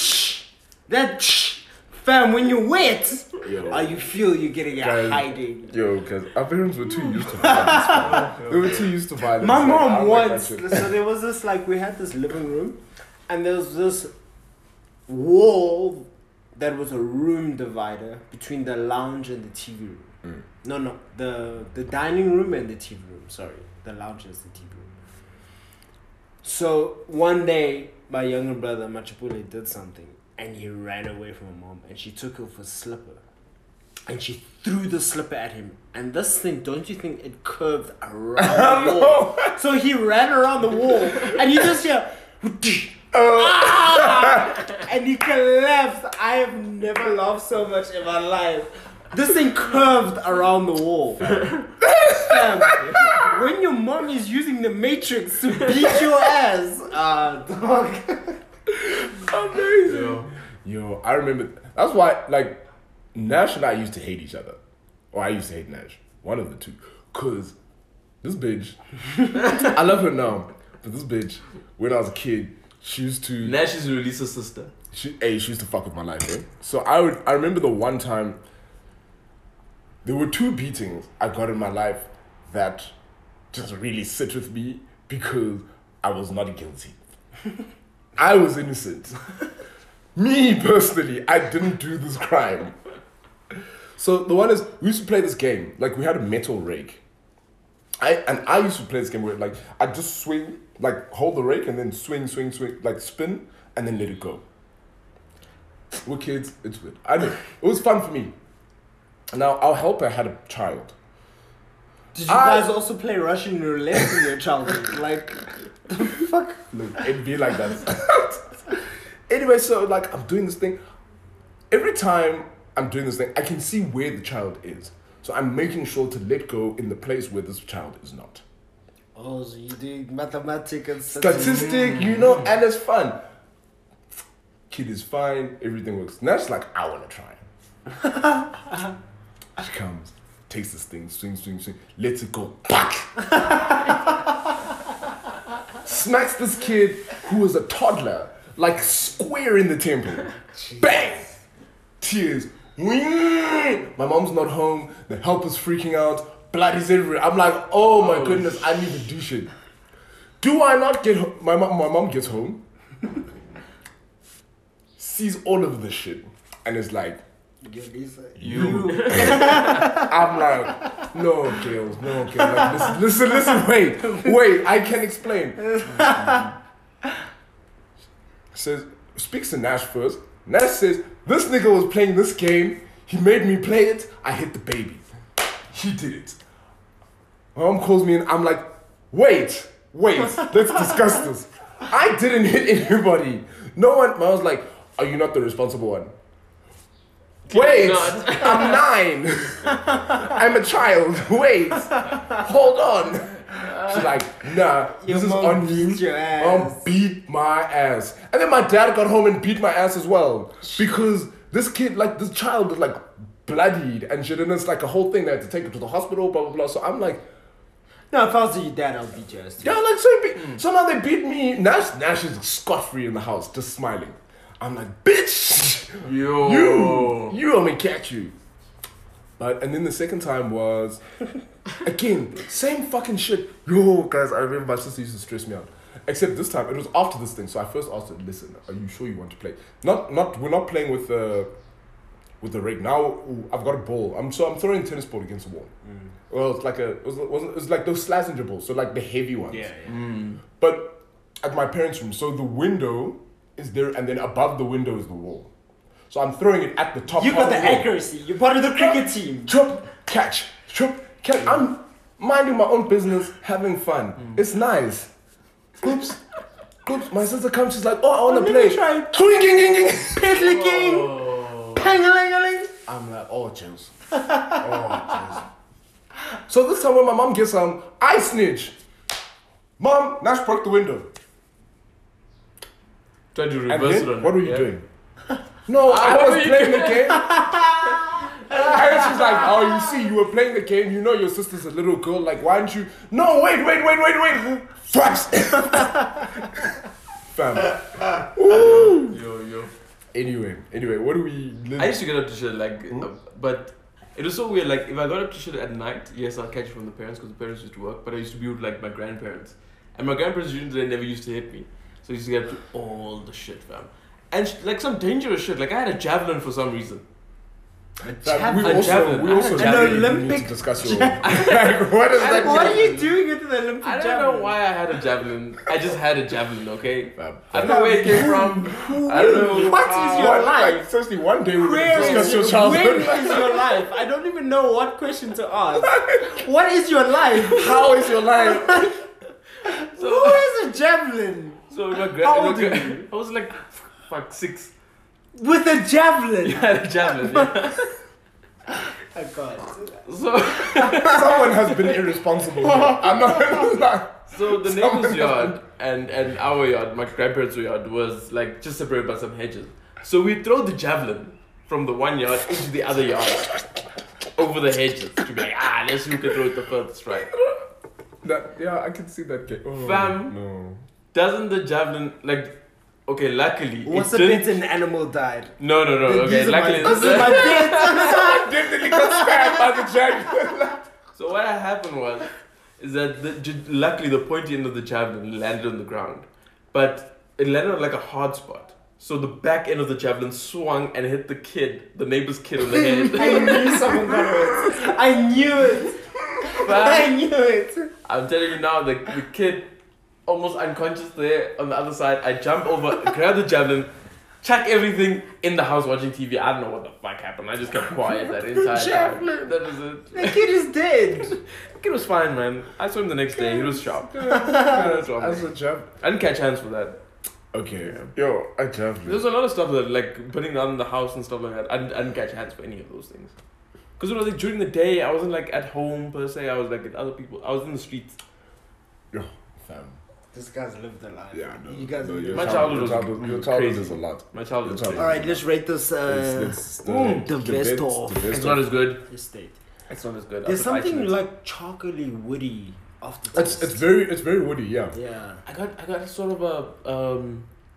S4: fam, when you're wet, you feel you're getting a
S3: Guys,
S4: hiding.
S3: Yo, because our parents were too used to violence. Man. They were too used to violence.
S4: My
S3: Like, I
S4: mom
S3: don't like
S4: once,
S3: that
S4: so
S3: shit.
S4: there was this, like, we had this living room, and there was this wall that was a room divider between the lounge and the TV room. No, the dining room and the TV room, sorry. The lounge is the TV room. So one day, my younger brother, Machapule, did something, and he ran away from my mom, and she took off his slipper. And she threw the slipper at him. And this thing, don't you think it curved around the wall? So he ran around the wall, and you just hear, and he collapsed. I have never laughed so much in my life. This thing curved around the wall. When your mom is using the Matrix to beat your ass, dog.
S3: Amazing. Yo, I remember. That's why, like, Nash and I used to hate each other. Or I used to hate Nash. One of the two. Because this bitch, I love her now, but this bitch, when I was a kid, she used to...
S2: Nash is Release's sister.
S3: She used to fuck with my life, eh? So I remember the one time, there were 2 beatings I got in my life that just really sit with me because I was not guilty. I was innocent. Me, personally, I didn't do this crime. So the one is, we used to play this game. Like, we had a metal rake. I used to play this game where, like, I just swing, like, hold the rake and then swing, like, spin, and then let it go. We're kids, it's weird. I know. It was fun for me. Now, our helper had a child.
S4: Did you guys also play Russian roulette in your childhood? Like, the fuck?
S3: Look, it'd be like that. Anyway, so, like, I'm doing this thing. Every time I'm doing this thing, I can see where the child is. So I'm making sure to let go in the place where this child is not.
S4: Oh, so you're doing mathematics and
S3: Statistic, you know, and it's fun. Kid is fine, everything works. Nash like, I want to try. She comes, takes this thing, swing, lets it go, back. Smacks this kid who was a toddler, like square in the temple. Bang! Tears. My mom's not home, the helper's freaking out, blood is everywhere. I'm like, oh my goodness, I need to do shit. Do I not get home? My mom gets home, sees all of this shit, and is like, you. I'm like, no, girls. Like, listen, wait, I can explain. Speaks to Nash first. Nash says, this nigga was playing this game, he made me play it, I hit the baby. He did it. My mom calls me and I'm like, wait, let's discuss this. I didn't hit anybody. No one, I was like, are you not the responsible one? Wait, I'm 9. I'm a child. Wait, hold on. She's like, nah, this is on you. Mom beat my ass. And then my dad got home and beat my ass as well. Because this kid, like, this child was like bloodied and shit. And it's like a whole thing. They had to take him to the hospital, blah, blah, blah. So I'm like,
S4: no, if I was your dad, I'll beat your ass too.
S3: Yeah, like, so now they beat me. Nash is scot-free in the house, just smiling. I'm like, bitch! You want me to catch you. And then the second time was, again, same fucking shit. Yo, guys, I remember my sister used to stress me out. Except this time, it was after this thing. So I first asked her, listen, are you sure you want to play? We're not playing with the rake. Now, I've got a ball. I'm throwing a tennis ball against a wall. Well, it's like it was like those Slazenger balls, so like the heavy ones.
S4: Yeah.
S3: But at my parents' room, so the window is there, and then above the window is the wall. So I'm throwing it at the top.
S4: You got the accuracy. You're part of the cricket team.
S3: Chop, catch. I'm minding my own business, having fun. It's nice. Oops. My sister comes, she's like, oh, I want to play.
S4: Piddly Pang-a-ling-a-ling.
S3: I'm like, oh, jeez. So this time when my mom gets home, I snitch. Mom, Nash broke the window.
S2: Try to reverse it on
S3: what were you doing? No, I was playing the game. And she's like, oh, you see, you were playing the game. You know your sister's a little girl. Like, why aren't you? No, wait. Flaps. Fam.
S2: Yo.
S3: Anyway, what do we...
S2: I used to get up to shit, like, but it was so weird. Like, if I got up to shit at night, yes, I'll catch it from the parents because the parents used to work. But I used to be with, like, my grandparents. And my grandparents usually never used to hit me. So I used to get up to all the shit, fam. And, like, some dangerous shit. Like, I had a javelin for some reason.
S3: We also
S4: an Olympic
S3: need to discuss your... like, what is that?
S4: What are you doing with the Olympic
S2: I don't
S4: javelin?
S2: know why I had a javelin. I just had a javelin, okay? I don't know where it came from. I don't know.
S4: What is your life?
S3: Like, seriously, one day we're going
S4: Where
S3: to discuss
S4: is
S3: your childhood.
S4: When is your life? I don't even know what question to ask. What is your life?
S3: How is your life?
S4: Who has a javelin?
S2: So
S4: How old are you?
S2: I was like, 6.
S4: With a javelin?
S2: I had a javelin, yeah.
S4: I can't.
S2: So,
S3: Someone has been irresponsible here. I'm not gonna lie.
S2: so the neighbor's yard and our yard, my grandparents' yard, was like just separated by some hedges. So we throw the javelin from the one yard into the other yard over the hedges to be like, let's see who can throw it the furthest right.
S3: Yeah, I can see that. Oh,
S2: Fam.
S3: No.
S2: Doesn't the javelin okay, luckily
S4: What's
S2: it
S4: the
S2: didn't.
S4: bit an animal died?
S2: No. Okay,
S4: These are
S2: luckily.
S4: my, this is my bit.
S3: Definitely got stabbed by the javelin.
S2: So what happened is that luckily the pointy end of the javelin landed on the ground, but it landed on like a hard spot. So the back end of the javelin swung and hit the neighbor's kid on the head.
S4: I knew someone got hurt. I knew it. I knew it.
S2: I'm telling you now, the kid almost unconscious there on the other side. I jump over, grab the javelin, chuck everything in the house watching TV. I don't know what the fuck happened. I just kept quiet that entire time. That was it.
S4: The kid is dead.
S2: The kid was fine, man. I saw him the next day. He was sharp. That's what
S3: As a javelin.
S2: I didn't catch hands for that.
S3: Okay. Yo, a javelin.
S2: There's a lot of stuff that like putting down in the house and stuff like that. I didn't catch hands for any of those things. Because it was like during the day, I wasn't like at home per se. I was like at other people. I was in the streets.
S3: Yo, fam.
S4: This guy's lived a life.
S3: Yeah, no.
S4: You guys.
S3: no, your
S2: My childhood was
S3: your childhood
S2: crazy.
S3: is a lot.
S2: My childhood was
S3: Your
S2: crazy.
S4: All right, let's rate this. The best of.
S2: It's not as good.
S4: Estate.
S2: It's not as good.
S4: There's
S2: I'll put ice in
S4: something
S2: it.
S4: like chocolatey woody off the taste.
S3: It's very woody. Yeah.
S4: Yeah.
S2: I got sort of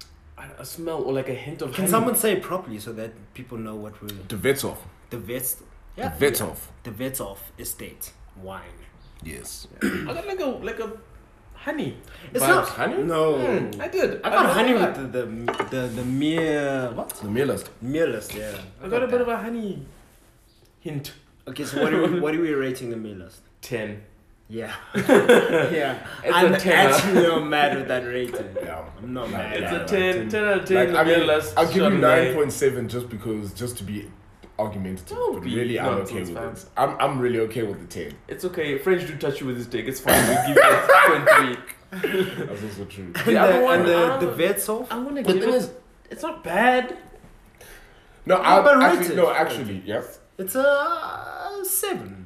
S2: a smell or like a hint of
S4: Can
S2: honey.
S4: someone say it properly so that people know what we're
S3: The Vetov.
S4: the vets?
S3: The Vetov.
S4: The Vetov estate wine.
S3: Yes.
S2: I got like a honey.
S4: It's
S2: vibes.
S4: not
S3: Honey?
S4: No.
S2: I did.
S4: I got
S2: got
S4: honey
S2: that.
S4: with the mere what?
S3: The Millers.
S4: Mealist, yeah.
S2: I got a bit of a honey hint.
S4: Okay, so what are we rating the mealist?
S2: 10.
S4: Yeah. Yeah.
S2: It's
S4: I'm
S2: a 10.
S4: actually not mad with that rating.
S3: Yeah.
S4: I'm not mad.
S2: It's
S3: Yeah,
S2: a 10. 10 out of 10.
S3: Like, I mean,
S2: Miller's
S3: I'll give you
S2: Chardonnay.
S3: 9.7 just to be argumentative.
S2: Don't
S3: But
S2: be
S3: really, I'm okay
S2: nonsense,
S3: with
S2: fam.
S3: it. I'm really okay with the 10.
S2: It's okay. French do touch you with his dick. It's fine. We give it 0.3.
S3: That's also true.
S2: The other one,
S4: the Vetov?
S2: I'm gonna
S3: The
S2: give
S3: thing
S2: it.
S3: is,
S2: It's not bad.
S3: no,
S4: Overrated.
S3: actually, yes.
S4: It's a 7.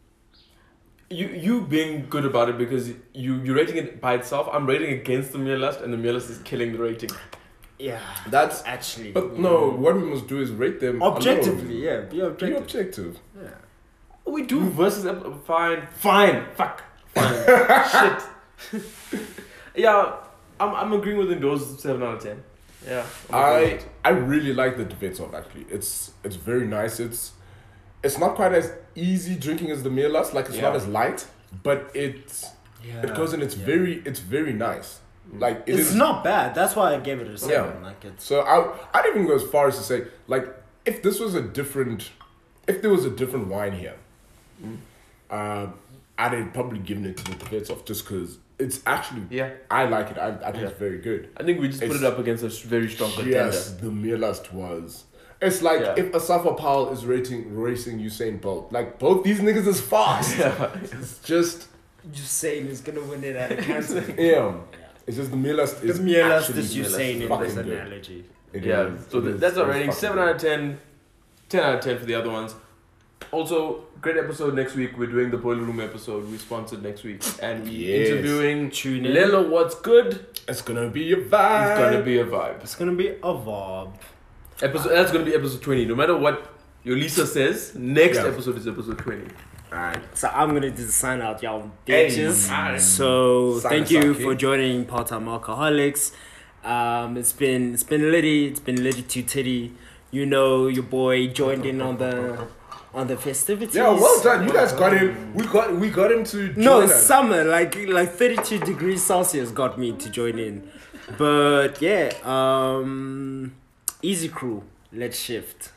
S2: You being good about it because you're rating it by itself. I'm rating against the Mealist, and the Mealist is killing the rating.
S4: Yeah.
S3: That's
S4: Actually.
S3: But no, what we must do is rate them
S4: Objectively, yeah. Be
S3: Be
S4: objective.
S3: objective.
S4: Yeah.
S2: We do versus fine. Fuck. Fine. Shit. Yeah, I'm agreeing with Indoors 7 out of 10. Yeah.
S3: I really like the Vetov actually. It's very nice. It's not quite as easy drinking as the Mealast. Like it's not
S2: Yeah.
S3: as light, but it goes in. It's very nice. Like it
S4: It's
S3: is-
S4: not bad. That's why I gave it a 7.
S3: Yeah.
S4: Like it's
S3: So I'd even go as far as to say, like, if there was a different wine here, I'd have probably given it to the Vetov just because it's actually,
S2: Yeah.
S3: I like it. I think it's very good.
S2: I think we just put
S3: It's-
S2: it up against a very strong contender.
S3: Yes, the Mealast was. It's like
S2: Yeah.
S3: if Asafa Powell is racing Usain Bolt. Like, both these niggas is fast.
S2: Yeah.
S3: It's just,
S4: just saying who's gonna win it out of cancer.
S3: yeah. It's just the Mealast
S4: The
S3: is
S4: Mealist
S3: actually
S4: is Usain in
S3: fucking
S4: this
S3: good.
S4: analogy.
S3: It
S2: Yeah,
S3: is.
S2: so
S3: It is.
S2: that's our
S3: It is
S2: rating.
S3: fucking
S2: 7
S3: good.
S2: out of 10. 10 out of 10 for the other ones. Also, great episode next week. We're doing the Boiler Room episode. We sponsored next week. And we're
S3: Yes.
S2: interviewing
S4: Tune in.
S2: Lelo What's Good.
S3: It's gonna be a vibe.
S2: It's going to be a vibe.
S4: It's gonna be a vibe.
S2: That's going to be episode 20. No matter what your Lisa says, next
S3: Yeah.
S2: episode is episode 20.
S3: Alright.
S4: So I'm gonna do the sign out, y'all
S3: Hey.
S4: bitches.
S2: Alright.
S4: So
S3: Sign
S4: thank
S3: us
S4: you
S3: out,
S4: for
S3: kid.
S4: joining Part Time Alcoholics. It's been litty. It's been litty to titty. You know, your boy joined in on the festivities.
S3: Yeah, well done. You guys got him. We got him to join
S4: No,
S3: us.
S4: summer, like 32 degrees Celsius got me to join in. But yeah, easy crew. Let's shift.